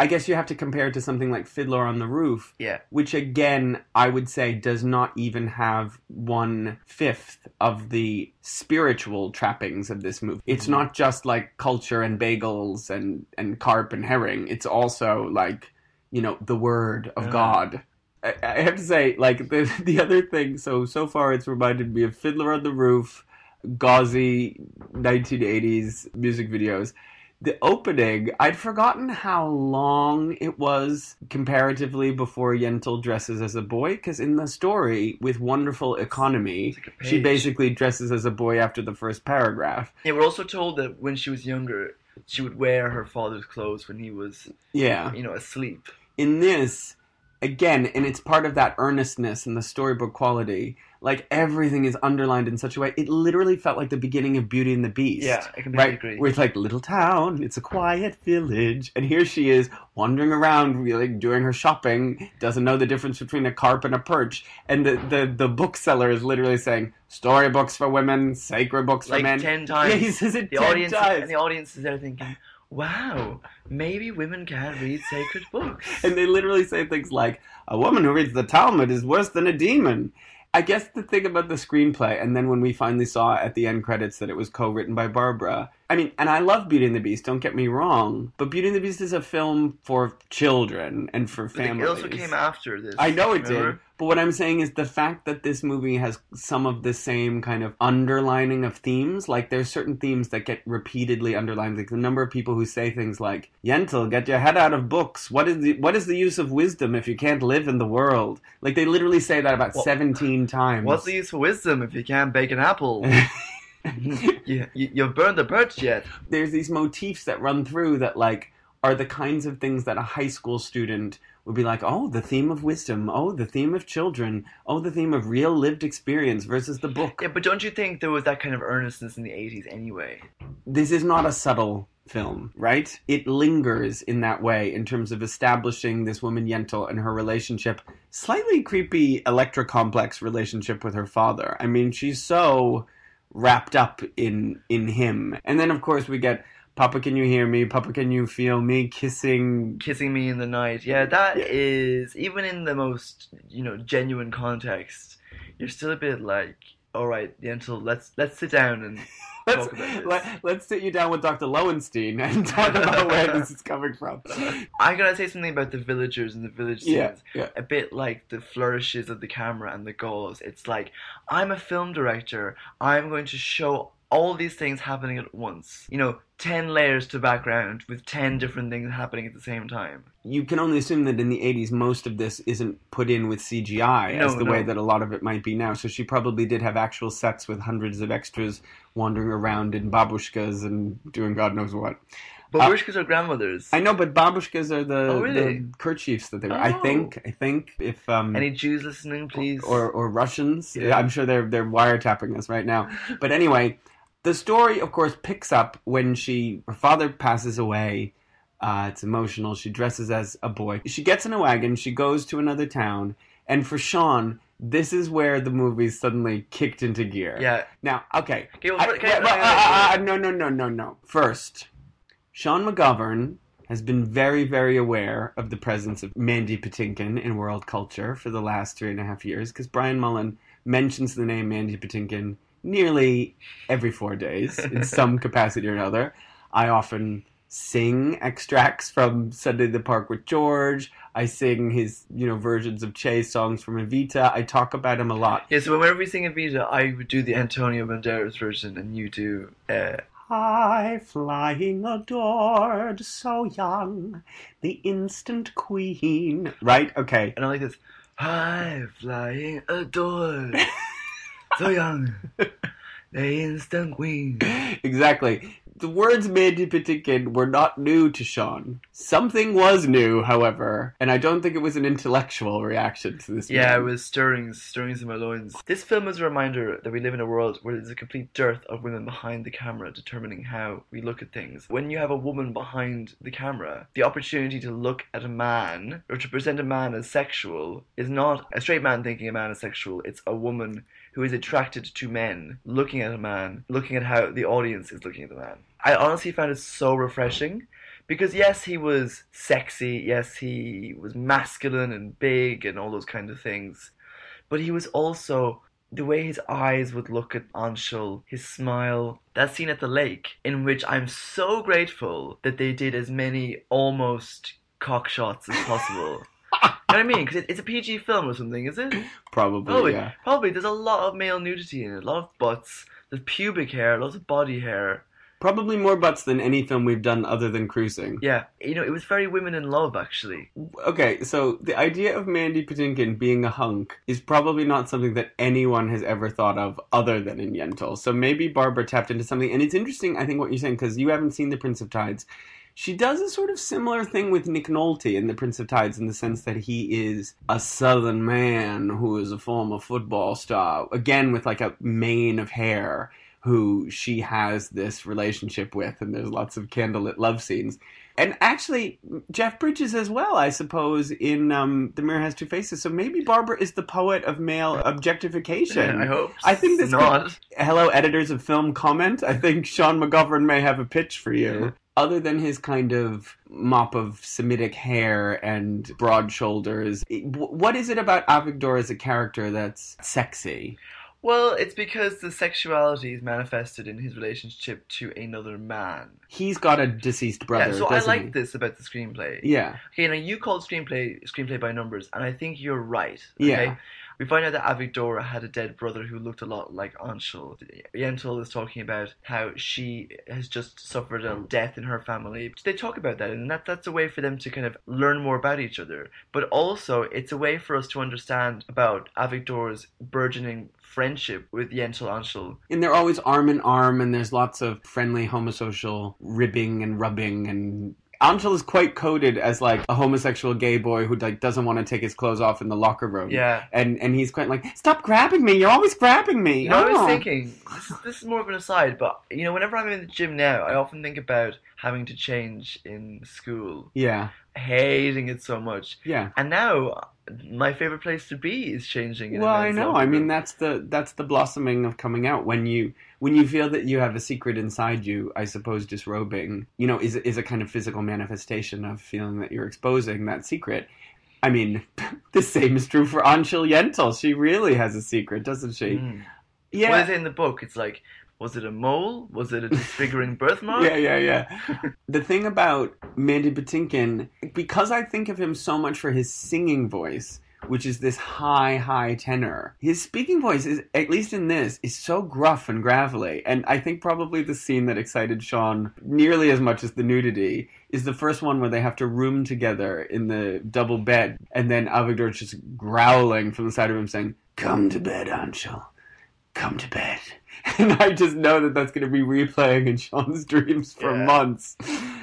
I guess you have to compare it to something like Fiddler on the Roof. Yeah. Which, again, I would say does not even have one-fifth of the spiritual trappings of this movie. It's not just, like, culture and bagels and, and carp and herring. It's also, like, you know, the word of Uh. God. I, I have to say, like, the, the other thing, so, so far it's reminded me of Fiddler on the Roof, gauzy nineteen eighties music videos. The opening, I'd forgotten how long it was comparatively before Yentl dresses as a boy, because in the story, with wonderful economy, like a she page. basically dresses as a boy after the first paragraph. Yeah, we're also told that when she was younger, she would wear her father's clothes when he was, Yeah. you know, asleep. In this, again, and it's part of that earnestness and the storybook quality, like everything is underlined in such a way, it literally felt like the beginning of Beauty and the Beast. Yeah, I completely right? agree. Where it's like, little town, it's a quiet village, and here she is wandering around, really doing her shopping, doesn't know the difference between a carp and a perch, and the, the, the bookseller is literally saying, storybooks for women, sacred books for Like men. ten times. Yeah, he says it the ten audience, times. And the audience is there thinking, wow, maybe women can't read sacred books. And they literally say things like, a woman who reads the Talmud is worse than a demon. I guess the thing about the screenplay, and then when we finally saw at the end credits that it was co-written by Barbara, I mean, and I love Beauty and the Beast, don't get me wrong, but Beauty and the Beast is a film for children and for But families. it also came after this. I know it remember? did, but what I'm saying is the fact that this movie has some of the same kind of underlining of themes, like there's certain themes that get repeatedly underlined, like the number of people who say things like, Yentl, get your head out of books, what is the what is the use of wisdom if you can't live in the world? Like they literally say that about What- seventeen times. What's the use of wisdom if you can't bake an apple? you, you, you've burned the birch yet. There's these motifs that run through that like are the kinds of things that a high school student would be like, oh, the theme of wisdom, oh, the theme of children, oh, the theme of real lived experience versus the book. Yeah, but don't you think there was that kind of earnestness in the eighties anyway? This is not a subtle film, right? It lingers in that way in terms of establishing this woman Yentl and her relationship, slightly creepy Electra complex relationship with her father. I mean, she's so wrapped up in in him. And then of course we get Papa, can you hear me? Papa, can you feel me? Kissing. Kissing me in the night. Yeah, that Yeah. is, even in the most, you know, genuine context, you're still a bit like, alright, Yentl, let's let's sit down and Let's, talk about this. let, let's sit you down with Doctor Lowenstein and talk about where this is coming from. I gotta say something about the villagers and the village scenes. Yeah, yeah. A bit like the flourishes of the camera and the gauze. It's like, I'm a film director. I'm going to show all these things happening at once. You know, ten layers to background with ten different things happening at the same time. You can only assume that in the eighties, most of this isn't put in with C G I No, as the no. way that a lot of it might be now. So she probably did have actual sets with hundreds of extras wandering around in babushkas and doing God knows what. But Uh, Babushkas are grandmothers. I know, but babushkas are the, Oh, really? the kerchiefs that they were. I Oh. think. I think if um Any Jews listening, please? or or Russians. Yeah. I'm sure they're they're wiretapping us right now. But anyway, the story, of course, picks up when she her father passes away. Uh, it's emotional. She dresses as a boy. She gets in a wagon. She goes to another town, and for Sean, this is where the movie suddenly kicked into gear. Yeah. Now, okay. Okay, well, I- can I- well, can I- uh, uh, uh, no, no, no, no, no. First, Sean McGovern has been very, very aware of the presence of Mandy Patinkin in world culture for the last three and a half years, because Brian Mullen mentions the name Mandy Patinkin nearly every four days in some capacity or another. I often sing extracts from Sunday in the Park with George. I sing his, you know, versions of Che songs from Evita. I talk about him a lot. Yeah, so whenever we sing Evita, I would do the Antonio Banderas version, and you do. Uh, High flying adored, so young, the instant queen. Right? Okay. and I like this. High flying adored, so young, the instant queen. Exactly. The words Mandy Patinkin were not new to Sean. Something was new, however, and I don't think it was an intellectual reaction to this Yeah, it movie. was stirring, stirring in my loins. This film is a reminder that we live in a world where there's a complete dearth of women behind the camera determining how we look at things. When you have a woman behind the camera, the opportunity to look at a man, or to present a man as sexual, is not a straight man thinking a man is sexual. It's a woman who is attracted to men, looking at a man, looking at how the audience is looking at the man. I honestly found it so refreshing, Because yes, he was sexy, yes, he was masculine and big and all those kind of things, but he was also, the way his eyes would look at Anshul, his smile, that scene at the lake, in which I'm so grateful that they did as many almost cock shots as possible. You know what I mean? Because it, it's a P G film or something, is it? Probably, Probably, yeah. probably. There's a lot of male nudity in it, a lot of butts, there's pubic hair, lots of body hair. Probably more butts than any film we've done other than Cruising. Yeah, you know, it was very women in love, actually. Okay, so the idea of Mandy Patinkin being a hunk is probably not something that anyone has ever thought of other than in Yentl. So maybe Barbara tapped into something. And it's interesting, I think, what you're saying, because you haven't seen The Prince of Tides. She does a sort of similar thing with Nick Nolte in The Prince of Tides in the sense that he is a southern man who is a former football star, again with like a mane of hair, who she has this relationship with, and there's lots of candlelit love scenes. And actually, Jeff Bridges as well, I suppose, in um, The Mirror Has Two Faces. So maybe Barbara is the poet of male objectification. I hope I think this not. Could, hello, editors of film comment. I think Sean McGovern may have a pitch for you. Other than his kind of mop of Semitic hair and broad shoulders, what is it about Avigdor as a character that's sexy? Well, it's because the sexuality is manifested in his relationship to another man. He's got a deceased brother, Yeah, so I doesn't like he? this about the screenplay. Yeah. Okay, now you called screenplay screenplay by numbers, and I think you're right. Okay? Yeah. We find out that Avigdor had a dead brother who looked a lot like Anshul. Yentl is talking about how she has just suffered a death in her family. They talk about that, and that that's a way for them to kind of learn more about each other. But also, it's a way for us to understand about Avigdor's burgeoning friendship with Yentl Anshul. And they're always arm in arm, and there's lots of friendly homosocial ribbing and rubbing, and Anshul is quite coded as like a homosexual gay boy who like doesn't want to take his clothes off in the locker room. Yeah. And and he's quite like, stop grabbing me, you're always grabbing me. You know, I Oh. was thinking, this is, this is more of an aside, but, you know, whenever I'm in the gym now, I often think about having to change in school. Yeah. Hating it so much. Yeah. And now, my favorite place to be is changing. In Well, a I men's know. locker I mean, room. that's the that's the blossoming of coming out when you when you feel that you have a secret inside you. I suppose disrobing, you know, is is a kind of physical manifestation of feeling that you're exposing that secret. I mean, the same is true for Anshul Yentl. She really has a secret, doesn't she? Mm. Yeah. What is it in the book? It's like, was it a mole? Was it a disfiguring birthmark? Yeah, yeah, yeah. The thing about Mandy Patinkin, because I think of him so much for his singing voice, which is this high, high tenor, his speaking voice is, at least in this, is so gruff and gravelly. And I think probably the scene that excited Sean nearly as much as the nudity is the first one where they have to room together in the double bed, and then Avigdor just growling from the side of him saying, "Come to bed, Anshul. Come to bed." And I just know that that's going to be replaying in Sean's dreams for Yeah. months.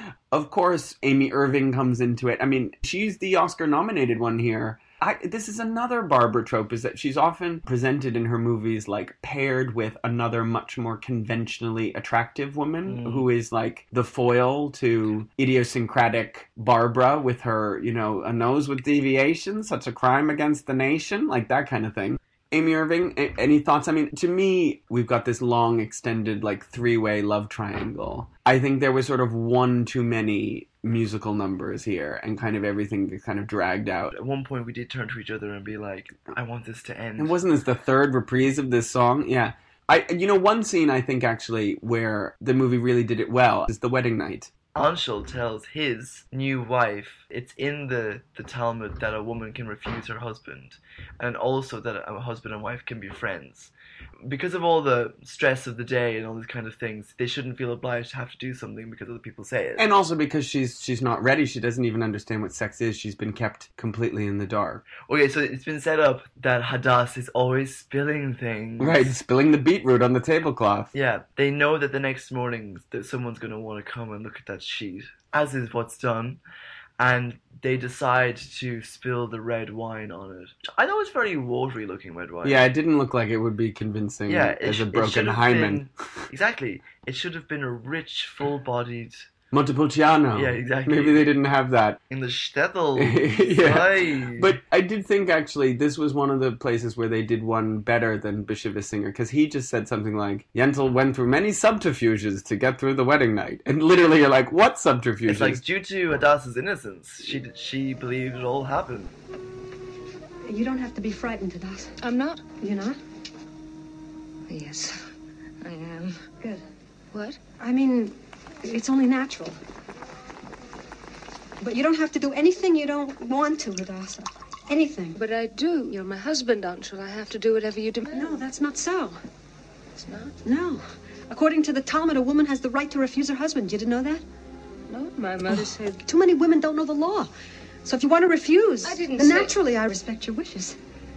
Of course, Amy Irving comes into it. I mean, she's the Oscar-nominated one here. I, this is another Barbara trope, is that she's often presented in her movies like paired with another much more conventionally attractive woman Mm. who is like the foil to idiosyncratic Barbara with her, you know, a nose with deviations, such a crime against the nation, like that kind of thing. Amy Irving, a- any thoughts? I mean, to me, we've got this long, extended, like, three-way love triangle. I think there was sort of one too many musical numbers here, and kind of everything gets kind of dragged out. At one point, we did turn to each other and be like, I want this to end. And wasn't this the third reprise of this song? Yeah. I, you know, one scene, I think, actually, where the movie really did it well is the wedding night. Anshul tells his new wife, it's in the, the Talmud that a woman can refuse her husband, and also that a husband and wife can be friends. Because of all the stress of the day and all these kind of things, they shouldn't feel obliged to have to do something because other people say it. And also because she's she's not ready. She doesn't even understand what sex is. She's been kept completely in the dark. Okay, so it's been set up that Hadass is always spilling things. Right, spilling the beetroot on the tablecloth. Yeah, they know that the next morning that someone's going to want to come and look at that sheet, as is what's done, and they decide to spill the red wine on it. I thought it was very watery looking red wine. Yeah, it didn't look like it would be convincing Yeah, it as sh- a it broken should have hymen. been- exactly. It should have been a rich, full-bodied Montepulciano. Yeah, exactly. Maybe they didn't have that. In the shtetl. Yeah. Aye. But I did think, actually, this was one of the places where they did one better than Bashevis Singer, because he just said something like, Yentl went through many subterfuges to get through the wedding night. And literally you're like, what subterfuges? It's like, due to Hadassah's innocence, she she believed it all happened. You don't have to be frightened, Hadassah. I'm not. You're not? Yes, I am. Good. What? I mean, it's only natural. But you don't have to do anything you don't want to, Hadassah. Anything. But I do. You're my husband, Anshul. I have to do whatever you demand. No, that's not so. It's not. No. According to the Talmud, a woman has the right to refuse her husband. You didn't know that? No, my mother said... Too many women don't know the law. So if you want to refuse, I didn't then say- naturally I respect your wishes.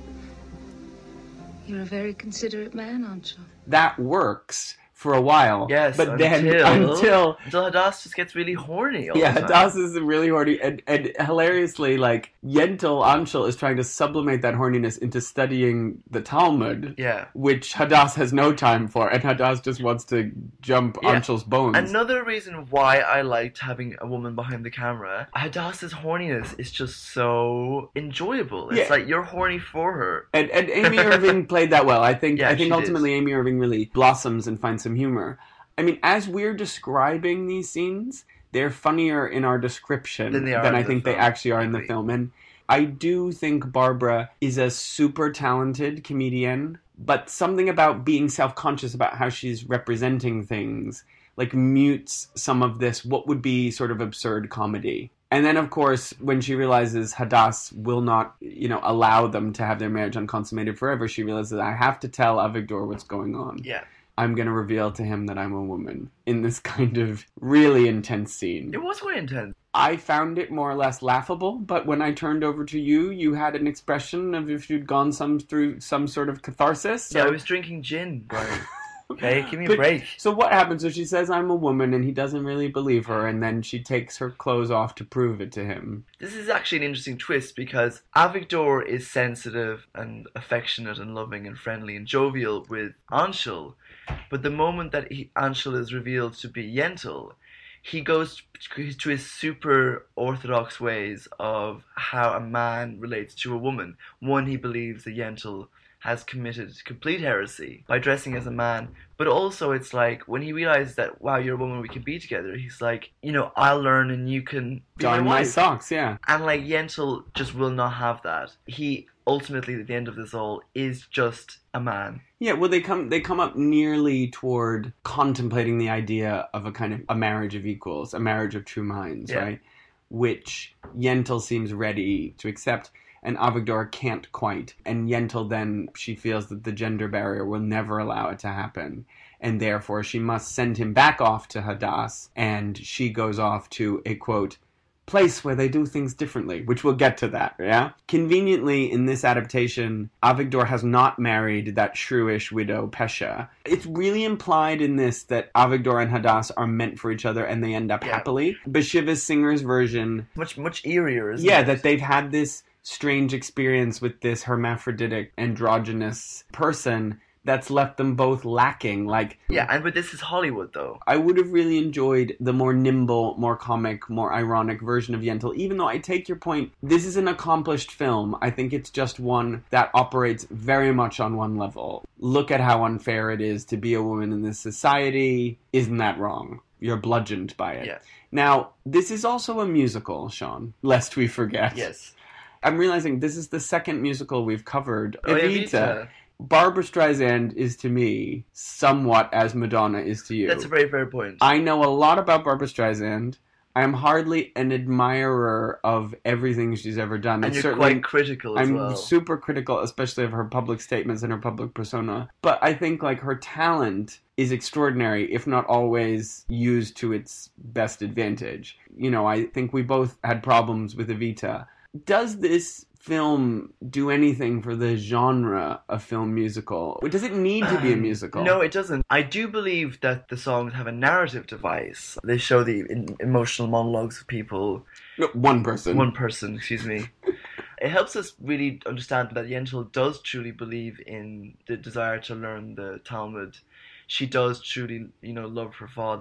You're a very considerate man, Anshul. That works for a while. Yes, but then until, until until Hadassah just gets really horny all yeah, the time. Das is really horny, and, and hilariously, like, Yentl Anshul is trying to sublimate that horniness into studying the Talmud, Yeah. which Hadass has no time for, and Hadass just wants to jump Yeah. Anshul's bones. Another reason why I liked having a woman behind the camera, Hadassah's horniness is just so enjoyable. It's Yeah. like you're horny for her. And, and Amy Irving played that well. I think Yeah, I think she ultimately did. Amy Irving really blossoms and finds some humor. I mean, as we're describing these scenes, they're funnier in our description Than they are than in I the think they film. actually are in the Agree. film. And I do think Barbara is a super talented comedian, but something about being self-conscious about how she's representing things, like, mutes some of this what would be sort of absurd comedy. And then, of course, when she realizes Hadass will not, you know, allow them to have their marriage unconsummated forever, she realizes, I have to tell Avigdor what's going on. Yeah. I'm going to reveal to him that I'm a woman in this kind of really intense scene. It was quite intense. I found it more or less laughable, but when I turned over to you, you had an expression of if you'd gone some through some sort of catharsis. So. Yeah, I was drinking gin, Brian. Okay, give me a But- break. So what happens? So she says, I'm a woman, and he doesn't really believe her, and then she takes her clothes off to prove it to him. This is actually an interesting twist because Avigdor is sensitive and affectionate and loving and friendly and jovial with Anshul, but the moment that he, Anshul is revealed to be Yentl, he goes to his super orthodox ways of how a man relates to a woman. One, he believes that Yentl has committed complete heresy by dressing as a man, but also it's like when he realizes that, wow, you're a woman, we can be together, he's like, you know, I'll learn and you can be my Darn my wife. socks, yeah. And like Yentl just will not have that. He ultimately, at the end of this all, is just a man. Yeah, well, they come they come up nearly toward contemplating the idea of a kind of a marriage of equals, a marriage of true minds, Yeah. right? Which Yentl seems ready to accept, and Avigdor can't quite. And Yentl then, she feels that the gender barrier will never allow it to happen, and therefore she must send him back off to Hadass, and she goes off to a, quote, place where they do things differently, which we'll get to that, yeah? Conveniently, in this adaptation, Avigdor has not married that shrewish widow, Pesha. It's really implied in this that Avigdor and Hadass are meant for each other and they end up Yeah. happily. Bashevis Singer's version, Much, much eerier, isn't yeah, it? that they've had this strange experience with this hermaphroditic, androgynous person that's left them both lacking, like... Yeah, and but this is Hollywood, though. I would have really enjoyed the more nimble, more comic, more ironic version of Yentl, even though I take your point, this is an accomplished film. I think it's just one that operates very much on one level. Look at how unfair it is to be a woman in this society. Isn't that wrong? You're bludgeoned by it. Yeah. Now, this is also a musical, Sean, lest we forget. Yes. I'm realizing this is the second musical we've covered. Oh, yeah, Evita. Evita. Barbra Streisand is to me somewhat as Madonna is to you. That's a very fair point. I know a lot about Barbra Streisand. I am hardly an admirer of everything she's ever done. and It's you're certainly- quite critical as I'm well. super critical, especially of her public statements and her public persona. But I think like her talent is extraordinary, if not always used to its best advantage. You know, I think we both had problems with Evita. Does this film do anything for the genre of film musical? Does it need to be a musical? No, it doesn't. I do believe that the songs have a narrative device. They show the in- emotional monologues of people. No, one person. One person, excuse me. It helps us really understand that Yentl does truly believe in the desire to learn the Talmud. She does truly, you know, love her father.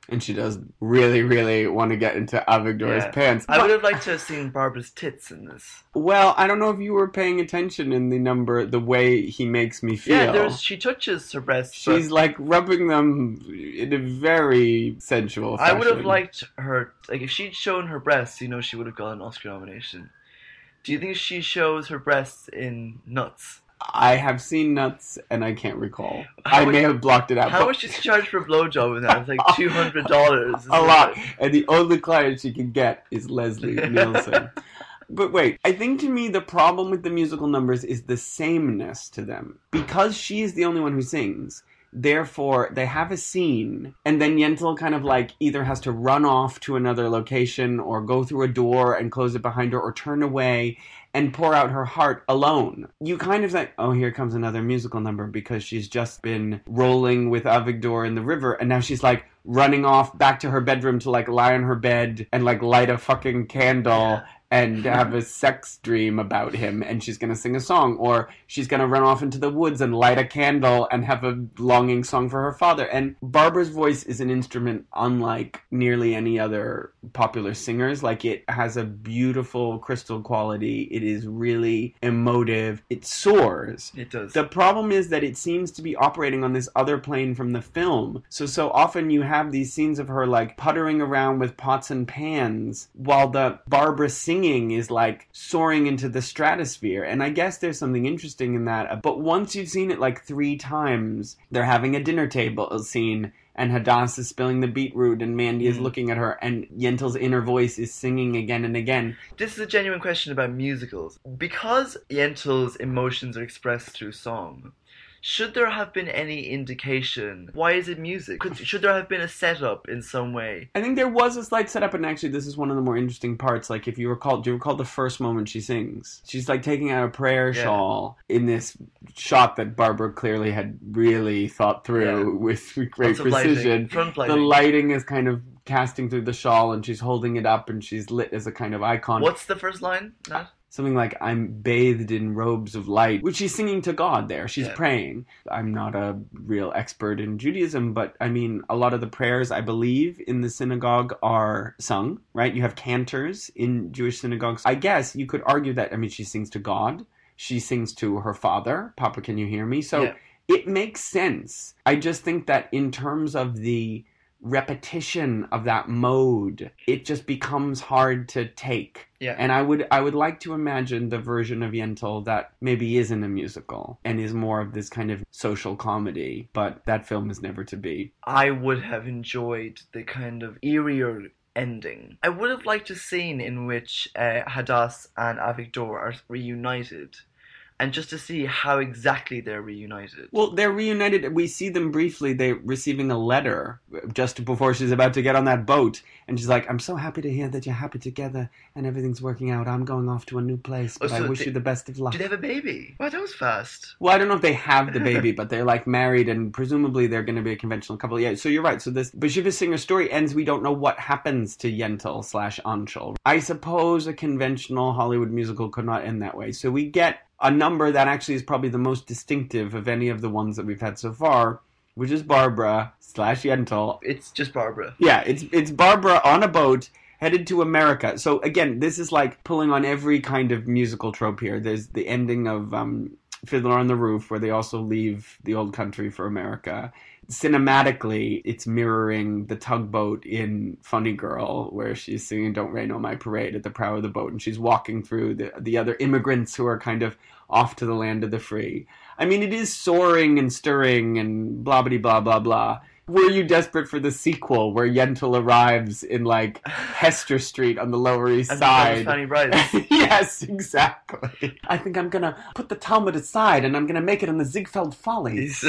And she does really, really want to get into Avigdor's Yeah. pants. I would have liked to have seen Barbara's tits in this. Well, I don't know if you were paying attention in the number, the way he makes me feel. Yeah, there's she touches her breasts. She's but like rubbing them in a very sensual I fashion. would have liked her, like if she'd shown her breasts, you know, she would have got an Oscar nomination. Do you think she shows her breasts in Nuts? I have seen Nuts, and I can't recall. How I much- may have blocked it out. How but much is she charged for a blowjob in that? It's like two hundred dollars. a lot. And the only client she can get is Leslie Nielsen. But wait, I think to me the problem with the musical numbers is the sameness to them. Because she is the only one who sings, therefore they have a scene, and then Yentl kind of like either has to run off to another location or go through a door and close it behind her or turn away and pour out her heart alone. You kind of think, oh, here comes another musical number because she's just been rolling with Avigdor in the river, and now she's like running off back to her bedroom to like lie on her bed and like light a fucking candle and have a sex dream about him, and she's gonna sing a song, or she's gonna run off into the woods and light a candle and have a longing song for her father. And Barbara's voice is an instrument unlike nearly any other popular singers. Like, it has a beautiful crystal quality. It is really emotive. It soars. It does. The problem is that it seems to be operating on this other plane from the film. So, so often you have these scenes of her, like, puttering around with pots and pans, while the Barbara singing is, like, soaring into the stratosphere. And I guess there's something interesting in that. But once you've seen it, like, three times, they're having a dinner table scene, and Hadass is spilling the beetroot, and Mandy is looking at her, and Yentl's inner voice is singing again and again. This is a genuine question about musicals. Because Yentl's emotions are expressed through song, should there have been any indication? Why is it music? Could, should there have been a setup in some way? I think there was a slight setup, and actually this is one of the more interesting parts. Like, if you recall, do you recall the first moment she sings? She's like taking out a prayer Yeah. shawl in this shot that Barbara clearly had really thought through Yeah. with great Lots of lighting. precision. Front The lighting. lighting is kind of casting through the shawl, and she's holding it up, and she's lit as a kind of icon. What's the first line, Nat? Something like, I'm bathed in robes of light, which she's singing to God there. She's Yeah. praying. I'm not a real expert in Judaism, but I mean, a lot of the prayers, I believe, in the synagogue are sung, right? You have cantors in Jewish synagogues. I guess you could argue that, I mean, she sings to God. She sings to her father. Papa, can you hear me? So Yeah. it makes sense. I just think that in terms of the repetition of that mode, it just becomes hard to take. Yeah. And I would I would like to imagine the version of Yentl that maybe isn't a musical and is more of this kind of social comedy, but that film is never to be. I would have enjoyed the kind of eerier ending. I would have liked a scene in which uh, Hadass and Avigdor are reunited, and just to see how exactly they're reunited. Well, they're reunited. We see them briefly. They're receiving a letter just before she's about to get on that boat. And she's like, I'm so happy to hear that you're happy together and everything's working out. I'm going off to a new place, but Oh, I so wish they- you the best of luck. Do they have a baby? Wow, that was fast. Well, I don't know if they have the baby, but they're like married, and presumably they're going to be a conventional couple. Yeah, so you're right. So this Bashiva Singer story ends. We don't know what happens to Yentl slash Anshul. I suppose a conventional Hollywood musical could not end that way. So we get a number that actually is probably the most distinctive of any of the ones that we've had so far, which is Barbara slash Yentl. It's just Barbara. Yeah, it's it's Barbara on a boat headed to America. So again, this is like pulling on every kind of musical trope here. There's the ending of um, Fiddler on the Roof, where they also leave the old country for America. Cinematically, it's mirroring the tugboat in Funny Girl, where she's singing Don't Rain on My Parade at the prow of the boat, and she's walking through the, the other immigrants who are kind of off to the land of the free. I mean, it is soaring and stirring and blah, blah, blah, blah, blah. Were you desperate for the sequel where Yentl arrives in, like, Hester Street on the Lower East And Side? Fanny Bryce. Yes, exactly. I think I'm gonna put the Talmud aside and I'm gonna make it on the Ziegfeld Follies.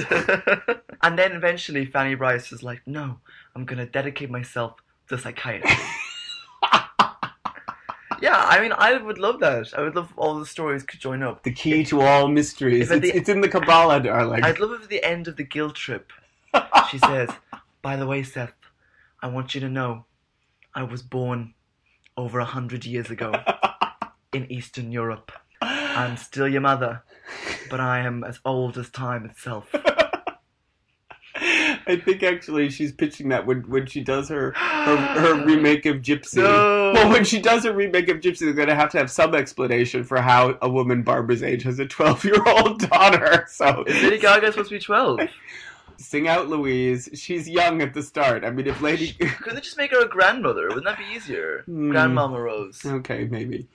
And then eventually Fanny Bryce is like, no, I'm going to dedicate myself to psychiatry. Yeah, I mean, I would love that. I would love if all the stories could join up. The key to all mysteries. If at It's, the- it's in the Kabbalah, darling. I'd love if at the end of the guilt trip, she says, by the way, Seth, I want you to know I was born over a hundred years ago in Eastern Europe. I'm still your mother, but I am as old as time itself. I think actually she's pitching that when when she does her her, her remake of Gypsy. No. Well, when she does her remake of Gypsy, they're going to have to have some explanation for how a woman Barbara's age has a twelve-year-old daughter. So Is Lady Gaga supposed to be twelve? sing out Louise. She's young at the start. I mean, if Lady... Couldn't they just make her a grandmother? Wouldn't that be easier? Hmm. Grandmama Rose. Okay, maybe.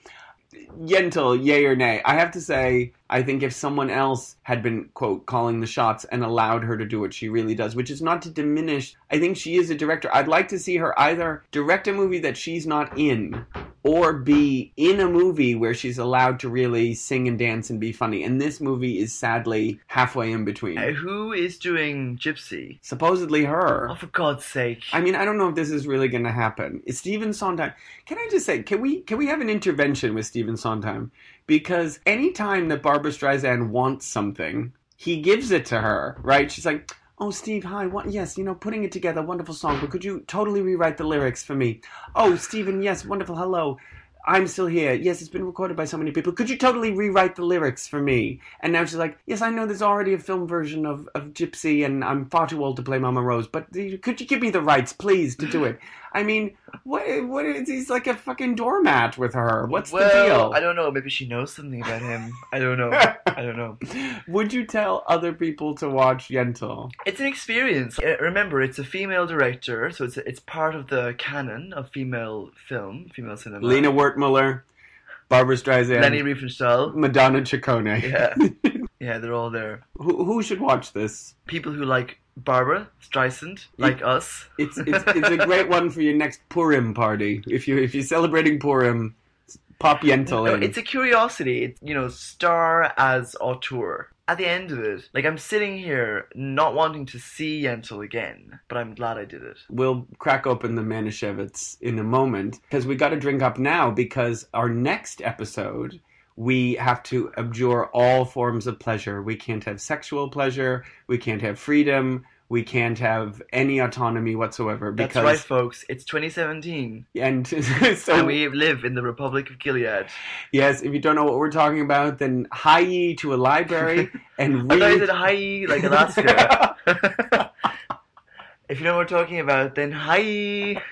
Yentl, yay or nay? I have to say, I think if someone else had been, quote, calling the shots and allowed her to do what she really does, which is not to diminish, I think she is a director. I'd like to see her either direct a movie that she's not in, or be in a movie where she's allowed to really sing and dance and be funny. And this movie is sadly halfway in between. Uh, who is doing Gypsy? Supposedly her. Oh, for God's sake. I mean, I don't know if this is really going to happen. Is Stephen Sondheim... Can I just say, can we can we have an intervention with Stephen Sondheim? Because anytime that Barbara Streisand wants something, he gives it to her, right? She's like, oh, Steve, hi, what, yes, you know, putting it together, wonderful song, but could you totally rewrite the lyrics for me? Oh, Stephen, yes, wonderful, hello. I'm still here. Yes, it's been recorded by so many people. Could you totally rewrite the lyrics for me? And now she's like, yes, I know there's already a film version of, of Gypsy, and I'm far too old to play Mama Rose, but could you give me the rights, please, to do it? I mean, what? What is, he's like a fucking doormat with her. What's well, the deal? I don't know. Maybe she knows something about him. I don't know. I don't know. Would you tell other people to watch Yentl? It's an experience. Uh, Remember, it's a female director, so it's it's part of the canon of female film, female cinema. Lena Wertmuller, Barbara Streisand, Leni Riefenstahl. Madonna Ciccone. Yeah. Yeah, they're all there. Who, who should watch this? People who like Barbara Streisand, like us. It's it's it's a great one for your next Purim party. If you if you're celebrating Purim, pop Yentl No, in. it's a curiosity. It's, you know, star as auteur. At the end of it, like, I'm sitting here not wanting to see Yentl again, but I'm glad I did it. We'll crack open the Manischewitz in a moment, because we got to drink up now, because our next episode, we have to abjure all forms of pleasure. We can't have sexual pleasure, we can't have freedom, we can't have any autonomy whatsoever. Because, That's right, folks. It's twenty seventeen. And so, And we live in the Republic of Gilead. yes, if you don't know what we're talking about, then hi ye to a library and I thought you read... said hi, like Alaska. If you know what we're talking about, then hi.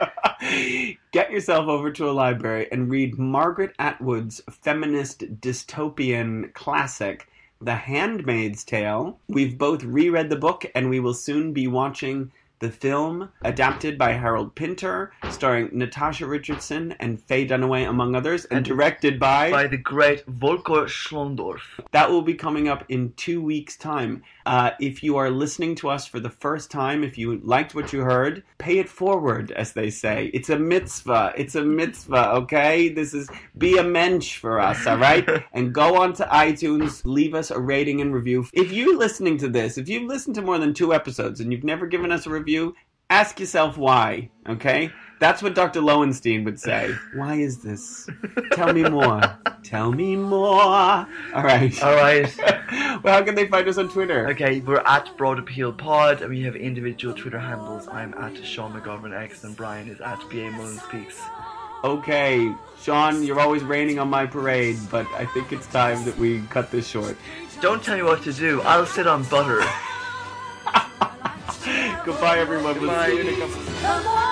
Get yourself over to a library and read Margaret Atwood's feminist dystopian classic, The Handmaid's Tale. We've both reread the book, and we will soon be watching the film, adapted by Harold Pinter, starring Natasha Richardson and Faye Dunaway, among others, and, and directed by... By the great Volker Schlondorf. That will be coming up in two weeks' time. Uh, if you are listening to us for the first time, if you liked what you heard, pay it forward, as they say. It's a mitzvah. It's a mitzvah, okay? This is, be a mensch for us, all right? And go on to iTunes, leave us a rating and review. If you're listening to this, if you've listened to more than two episodes and you've never given us a review, ask yourself why, okay? That's what Doctor Lowenstein would say. Why is this? Tell me more. Tell me more. All right. All right. Well, how can they find us on Twitter? Okay, we're at Broad Appeal Pod, and we have individual Twitter handles. I'm at Sean McGovern X, and Brian is at B A Mullen Speaks. Okay, Sean, you're always raining on my parade, but I think it's time that we cut this short. Don't tell me what to do. I'll sit on butter. Goodbye, everyone. We'll Goodbye. see you in a couple. The